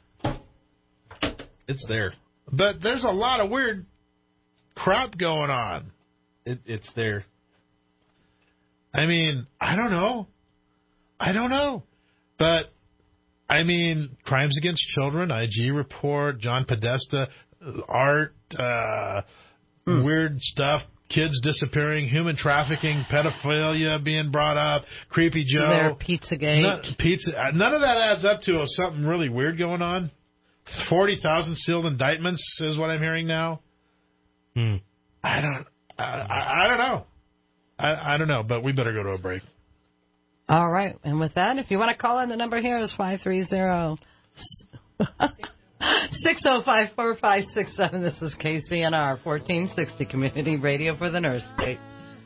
It's there. But there's a lot of weird crap going on. It, it's there. I mean, I don't know. I don't know. But, I mean, crimes against children, I G report, John Podesta, art, uh, mm. weird stuff, kids disappearing, human trafficking, pedophilia being brought up, Creepy Joe. Their Pizzagate. None, pizza, none of that adds up to something really weird going on. forty thousand sealed indictments is what I'm hearing now. Hmm. I don't I, I, I don't know. I, I don't know, but we better go to a break. All right. And with that, if you want to call in, the number here is five three zero, six zero five, four five six seven. This is K C N R fourteen sixty Community Radio for the Nurse State.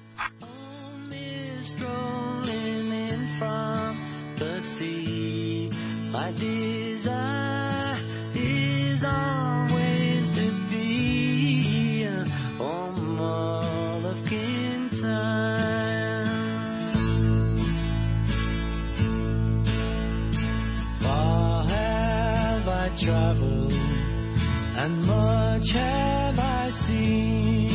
Strolling in from the sea, my desire is always to be home all of Kintyre. Far have I traveled, and much have I seen.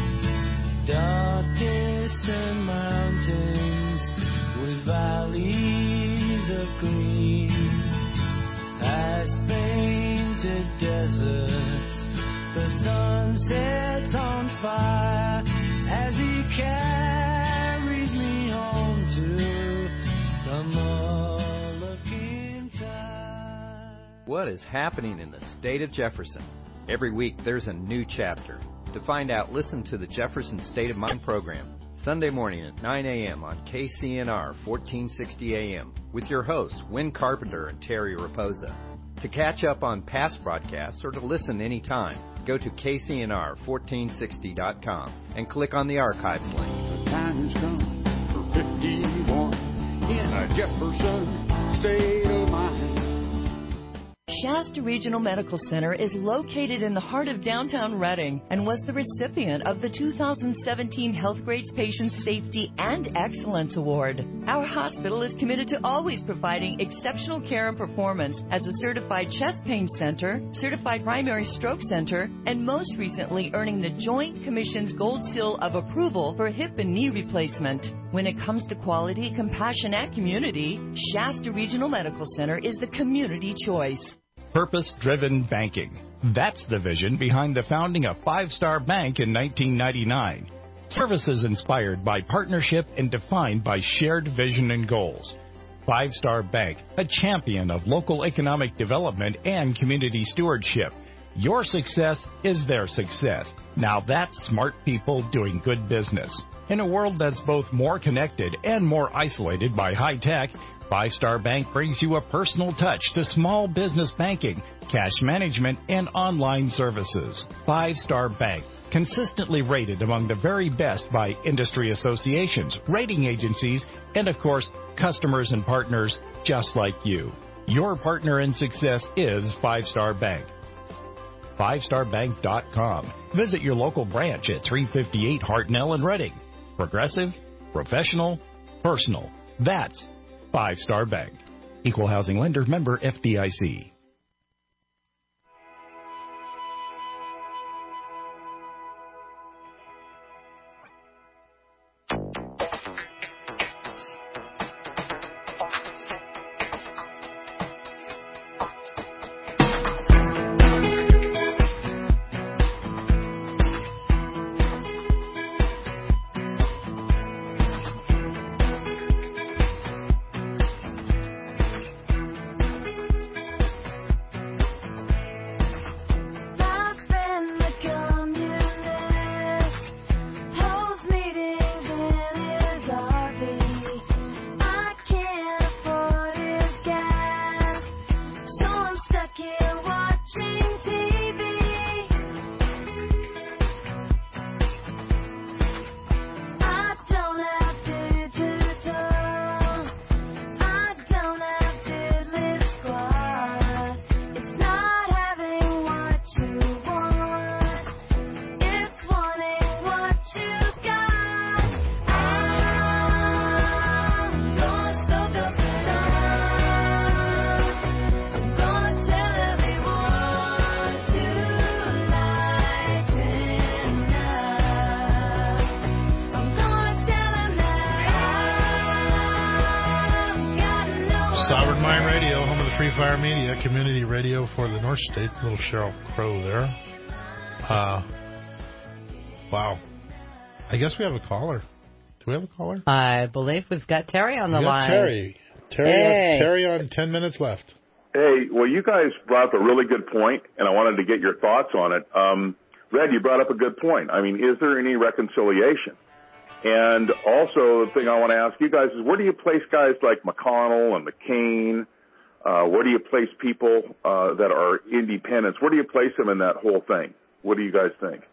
Dark distant mountains with valleys of green, past painted deserts, the sun sets on fire as he carries me home to the Mull of Kintyre. What is happening in the state of Jefferson? Every week there's a new chapter. To find out, listen to the Jefferson State of Mind program, Sunday morning at nine a.m. on K C N R fourteen sixty A M with your hosts, Win Carpenter and Terry Raposa. To catch up on past broadcasts or to listen anytime, go to K C N R fourteen sixty dot com and click on the archives link. The time has come for fifty-one in a Jefferson State of Mind. Shasta Regional Medical Center is located in the heart of downtown Reading and was the recipient of the two thousand seventeen Healthgrades Patient Safety and Excellence Award. Our hospital is committed to always providing exceptional care and performance as a certified chest pain center, certified primary stroke center, and most recently earning the Joint Commission's Gold Seal of Approval for hip and knee replacement. When it comes to quality, compassion, and community, Shasta Regional Medical Center is the community choice. Purpose-driven banking. That's the vision behind the founding of Five Star Bank in nineteen ninety-nine. Services inspired by partnership and defined by shared vision and goals. Five Star Bank, a champion of local economic development and community stewardship. Your success is their success. Now that's smart people doing good business. In a world that's both more connected and more isolated by high tech, Five Star Bank brings you a personal touch to small business banking, cash management, and online services. Five Star Bank, consistently rated among the very best by industry associations, rating agencies, and of course, customers and partners just like you. Your partner in success is Five Star Bank. five star bank dot com. Visit your local branch at three fifty-eight Hartnell in Reading. Progressive, professional, personal. That's Five Star Bank. Equal housing lender, member F D I C. Sovereign Mind Radio, home of the Free Fire Media, community radio for the North State. Little Sheryl Crow there. Uh, wow. I guess we have a caller. Do we have a caller? I believe we've got Terry on the we got line. Terry. Terry, Hey. on, Terry on ten minutes left. Hey, well, you guys brought up a really good point, and I wanted to get your thoughts on it. Um, Red, you brought up a good point. I mean, is there any reconciliation? And also, the thing I want to ask you guys is, where do you place guys like McConnell and McCain? Uh, where do you place people uh, that are independents? Where do you place them in that whole thing? What do you guys think?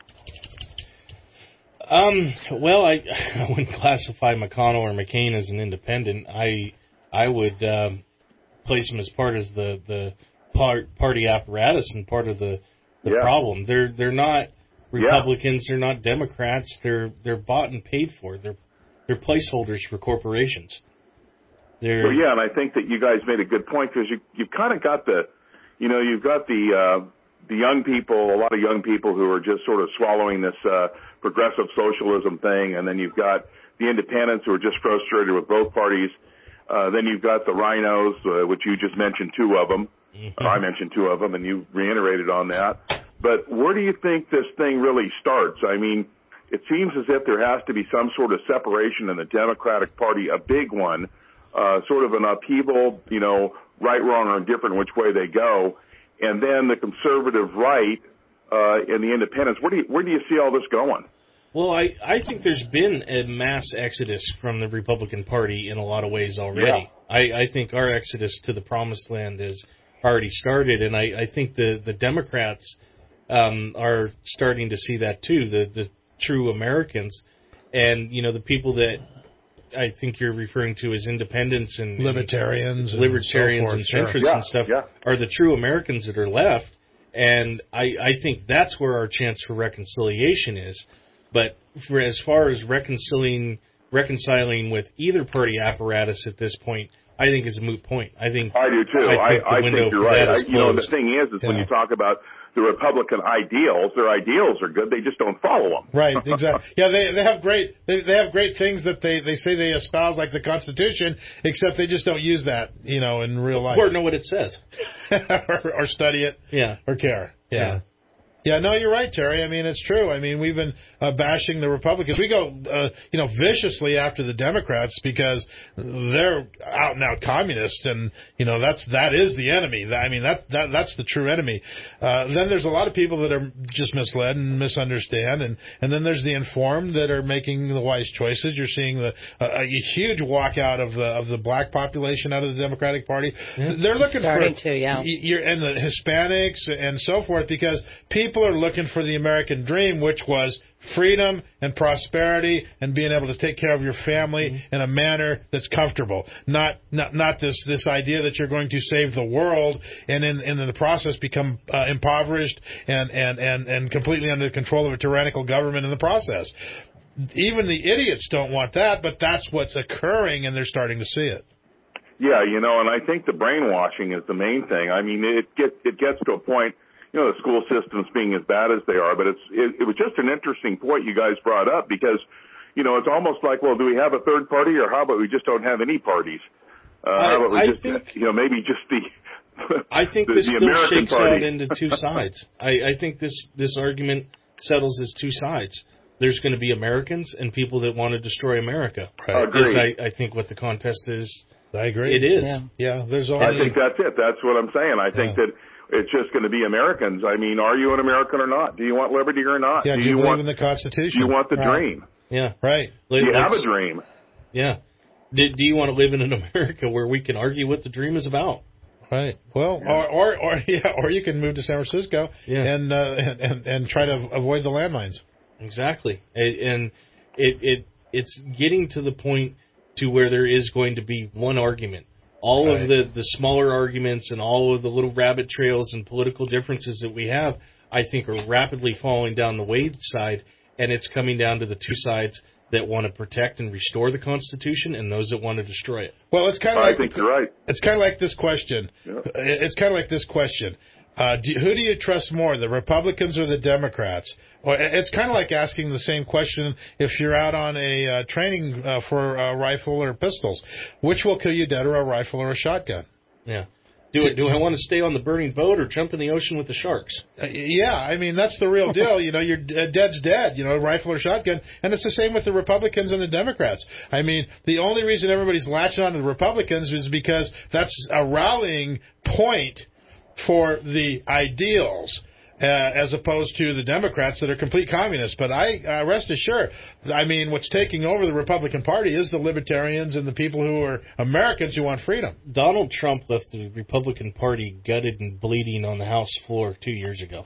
Um, well, I, I wouldn't classify McConnell or McCain as an independent. I I would um, place them as part of the the part, party apparatus and part of the the Yeah. problem. They're they're not Republicans. Yeah. They're not Democrats. They're they're bought and paid for. They're they're placeholders for corporations. They're Well, yeah, and I think that you guys made a good point, because you you've kind of got the, you know, you've got the uh, the young people, a lot of young people who are just sort of swallowing this uh, progressive socialism thing, and then you've got the independents who are just frustrated with both parties. Uh, then you've got the rhinos, uh, which you just mentioned two of them. Mm-hmm. I mentioned two of them, and you reiterated on that. But where do you think this thing really starts? I mean, it seems as if there has to be some sort of separation in the Democratic Party, a big one, uh, sort of an upheaval, you know, right, wrong, or indifferent which way they go. And then the conservative right uh, and the independents. Where do you, where do you see all this going? Well, I, I think there's been a mass exodus from the Republican Party in a lot of ways already. Yeah. I, I think our exodus to the promised land has already started, and I, I think the, the Democrats um, are starting to see that too, the, the true Americans. And, you know, the people that I think you're referring to as independents and libertarians, and libertarians and, so and centrists sure. yeah, and stuff yeah. are the true Americans that are left. And I, I think that's where our chance for reconciliation is. But for as far as reconciling reconciling with either party apparatus at this point, I think is a moot point. I think I do too. I think, I, I think you're right. I, you know, the thing is, is yeah. when you talk about the Republican ideals, their ideals are good. They just don't follow them. Right, exactly. Yeah, they they have great they they have great things that they, they say they espouse, like the Constitution, except they just don't use that, you know, in real life. Or know what it says, or, or study it, yeah, or care. Yeah. yeah. Yeah, no, you're right, Terry. I mean, it's true. I mean, we've been uh, bashing the Republicans. We go, uh, you know, viciously after the Democrats because they're out and out communists, and you know that's that is the enemy. I mean, that that that's the true enemy. Uh, then there's a lot of people that are just misled and misunderstand, and and then there's the informed that are making the wise choices. You're seeing the uh, a huge walkout of the of the black population out of the Democratic Party. Yeah. They're looking Starting for to, yeah. you're, and the Hispanics and so forth, because people are looking for the American dream, which was freedom and prosperity and being able to take care of your family mm-hmm. in a manner that's comfortable. Not not not this this idea that you're going to save the world and in, in the process become uh, impoverished and, and, and, and completely under the control of a tyrannical government in the process. Even the idiots don't want that, but that's what's occurring, and they're starting to see it. Yeah, you know, and I think the brainwashing is the main thing. I mean, it gets it gets to a point. You know, the school systems being as bad as they are, but it's it, it was just an interesting point you guys brought up, because, you know, it's almost like, well, do we have a third party, or how about we just don't have any parties? Uh, I, how about we I just, think, you know, maybe just the I think the, this the still American shakes party. out into two sides. I, I think this this argument settles as two sides. There's going to be Americans and people that want to destroy America. Right. Agreed. I, I think what the contest is. I agree. It is. Yeah. yeah there's all. I think that's it. That's what I'm saying. I think yeah. that. It's just going to be Americans. I mean, are you an American or not? Do you want liberty or not? Yeah, do, do you, you believe want in the Constitution? Do you want the right. dream? Yeah. Right. Do you have a dream? Yeah. Do, do you want to live in an America where we can argue what the dream is about? Right. Well, yeah. or, or or yeah, or you can move to San Francisco yeah. and, uh, and and and try to avoid the landmines. Exactly. And it it it's getting to the point to where there is going to be one argument. All right. of the, the smaller arguments and all of the little rabbit trails and political differences that we have, I think, are rapidly falling down the wayside, and it's coming down to the two sides that want to protect and restore the Constitution and those that want to destroy it. Well, it's kind of I like think you're right. It's kind of like this question. Yeah. It's kind of like this question. Uh, do, who do you trust more, the Republicans or the Democrats? Well, it's kind of like asking the same question if you're out on a uh, training uh, for a rifle or pistols. Which will kill you dead, or a rifle or a shotgun? Yeah. Do it, do I want to stay on the burning boat or jump in the ocean with the sharks? Uh, yeah, I mean, that's the real deal. You know, you're uh, dead's dead, you know, rifle or shotgun. And it's the same with the Republicans and the Democrats. I mean, the only reason everybody's latching on to the Republicans is because that's a rallying point for the ideals. Uh, as opposed to the Democrats that are complete communists. But I uh, rest assured, I mean, what's taking over the Republican Party is the libertarians and the people who are Americans who want freedom. Donald Trump left the Republican Party gutted and bleeding on the House floor two years ago.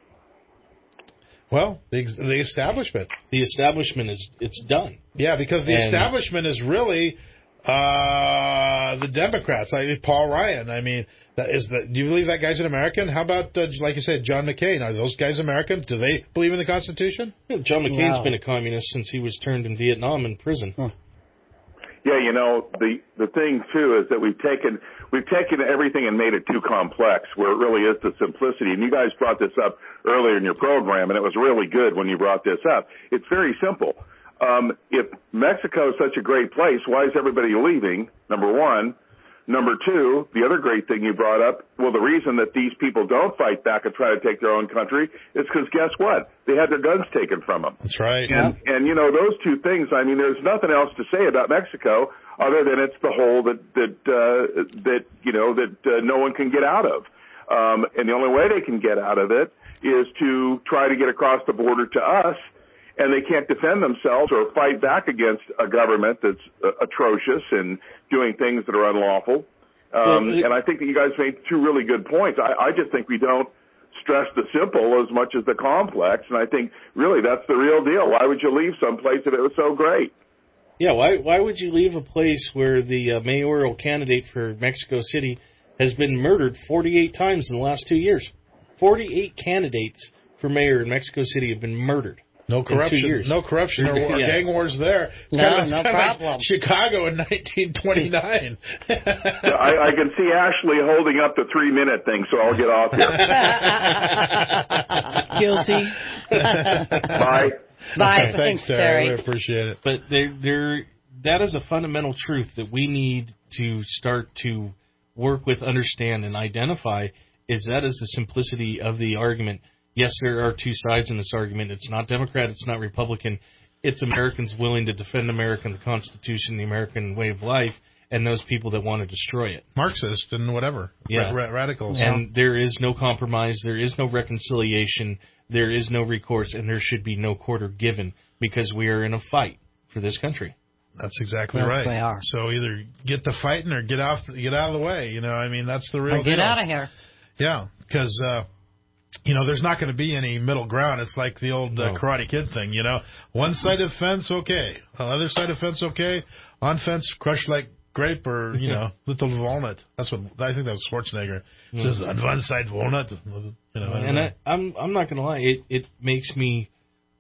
Well, the, the establishment. The establishment is, it's done. Yeah, because the and establishment is really uh, the Democrats. I, Paul Ryan, I mean... That is the, do you believe that guy's an American? How about, uh, like you said, John McCain? Are those guys American? Do they believe in the Constitution? Yeah, John McCain's no. been a communist since he was turned in Vietnam in prison. Huh. Yeah, you know, the the thing, too, is that we've taken we've taken everything and made it too complex, where it really is the simplicity. And you guys brought this up earlier in your program, and it was really good when you brought this up. It's very simple. Um, if Mexico is such a great place, why is everybody leaving, number one? Number two, the other great thing you brought up, well, the reason that these people don't fight back and try to take their own country is because guess what? They had their guns taken from them. That's right. And, yeah. and you know, those two things, I mean, there's nothing else to say about Mexico other than it's the hole that, that, uh, that, you know, that uh, no one can get out of. Um, and the only way they can get out of it is to try to get across the border to us. And they can't defend themselves or fight back against a government that's uh, atrocious and doing things that are unlawful. Um, well, it, and I think that you guys made two really good points. I, I just think we don't stress the simple as much as the complex. And I think, really, that's the real deal. Why would you leave someplace if it was so great? Yeah, why why would you leave a place where the uh, mayoral candidate for Mexico City has been murdered forty-eight times in the last two years? forty-eight candidates for mayor in Mexico City have been murdered. No corruption, no corruption or war, yeah. gang wars there. It's no, kind of, no kind problem. Like Chicago in nineteen twenty-nine. I, I can see Ashley holding up the three-minute thing, so I'll get off here. Guilty. Bye. Bye. Thanks, Thanks, Terry. Terry. We appreciate it. But there, there, that is a fundamental truth that we need to start to work with, understand, and identify. Is that is the simplicity of the argument. Yes, there are two sides in this argument. It's not Democrat, it's not Republican. It's Americans willing to defend America, the Constitution, the American way of life, and those people that want to destroy it. Marxist and whatever. Yeah. Ra- radicals. And there is no compromise. There is no reconciliation. There is no recourse, and there should be no quarter given because we are in a fight for this country. That's exactly yes, right. They are. So either get to fighting or get off, get out of the way. You know, I mean, that's the real or get deal. out of here. Yeah, because... Uh, You know, there's not going to be any middle ground. It's like the old uh, no. Karate Kid thing, you know. One side of fence, okay. Other side of fence, okay. On fence, crushed like grape or, you know, little walnut. That's what, I think that was Schwarzenegger. It says, on one side, walnut. You know, I and know. I, I'm I'm not going to lie. It, it makes me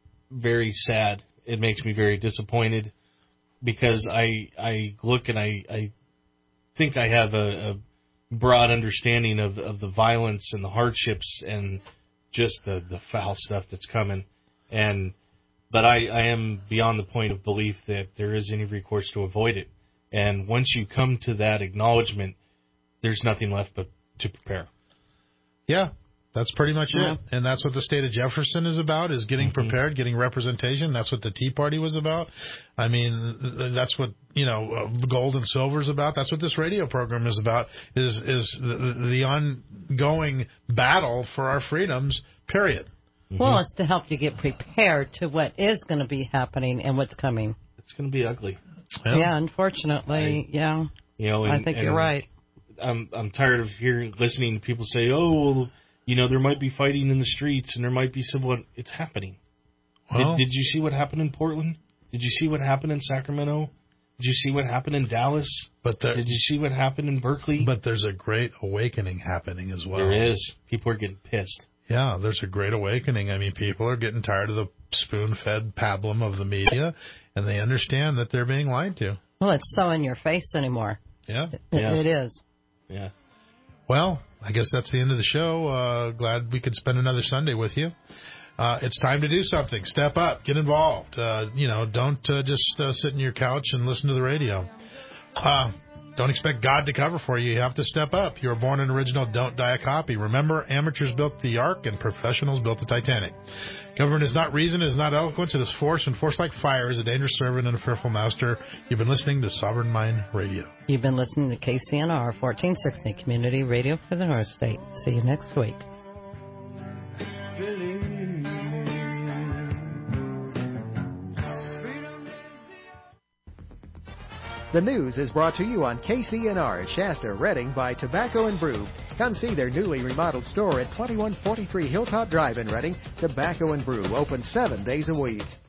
very sad. It makes me very disappointed because I I look and I, I think I have a, a broad understanding of of the violence and the hardships and just the, the foul stuff that's coming. And but I, I am beyond the point of belief that there is any recourse to avoid it. And once you come to that acknowledgement, there's nothing left but to prepare. Yeah, that's pretty much yeah. it. And that's what the state of Jefferson is about, is getting mm-hmm. prepared, getting representation. That's what the Tea Party was about. I mean, that's what, you know, uh, gold and silver is about. That's what this radio program is about, is is the, the ongoing battle for our freedoms, period. Mm-hmm. Well, it's to help you get prepared to what is going to be happening and what's coming. It's going to be ugly. Yeah, yeah unfortunately, I, yeah. You know, and, I think and you're right. I'm I'm tired of hearing, listening to people say, oh, well, you know, there might be fighting in the streets and there might be civil. It's happening. Well, did, did you see what happened in Portland? Did you see what happened in Sacramento? Did you see what happened in Dallas? But there, did you see what happened in Berkeley? But there's a great awakening happening as well. There is. People are getting pissed. Yeah, there's a great awakening. I mean, people are getting tired of the spoon-fed pablum of the media, and they understand that they're being lied to. Well, it's so in your face anymore. Yeah. It, yeah. it is. Yeah. Well, I guess that's the end of the show. Uh, glad we could spend another Sunday with you. uh, it's time to do something. Step up. Get involved. Uh, you know, don't uh, just uh, sit in your couch and listen to the radio. Uh, don't expect God to cover for you. You have to step up. You were born an original. Don't die a copy. Remember, amateurs built the Ark and professionals built the Titanic. Government is not reason, it is not eloquence, it is force, and force like fire is a dangerous servant and a fearful master. You've been listening to Sovereign Mind Radio. You've been listening to K C N R fourteen sixty Community Radio for the North State. See you next week. The news is brought to you on K C N R Shasta, Redding by Tobacco and Brew. Come see their newly remodeled store at twenty-one forty-three Hilltop Drive in Redding. Tobacco and Brew, open seven days a week.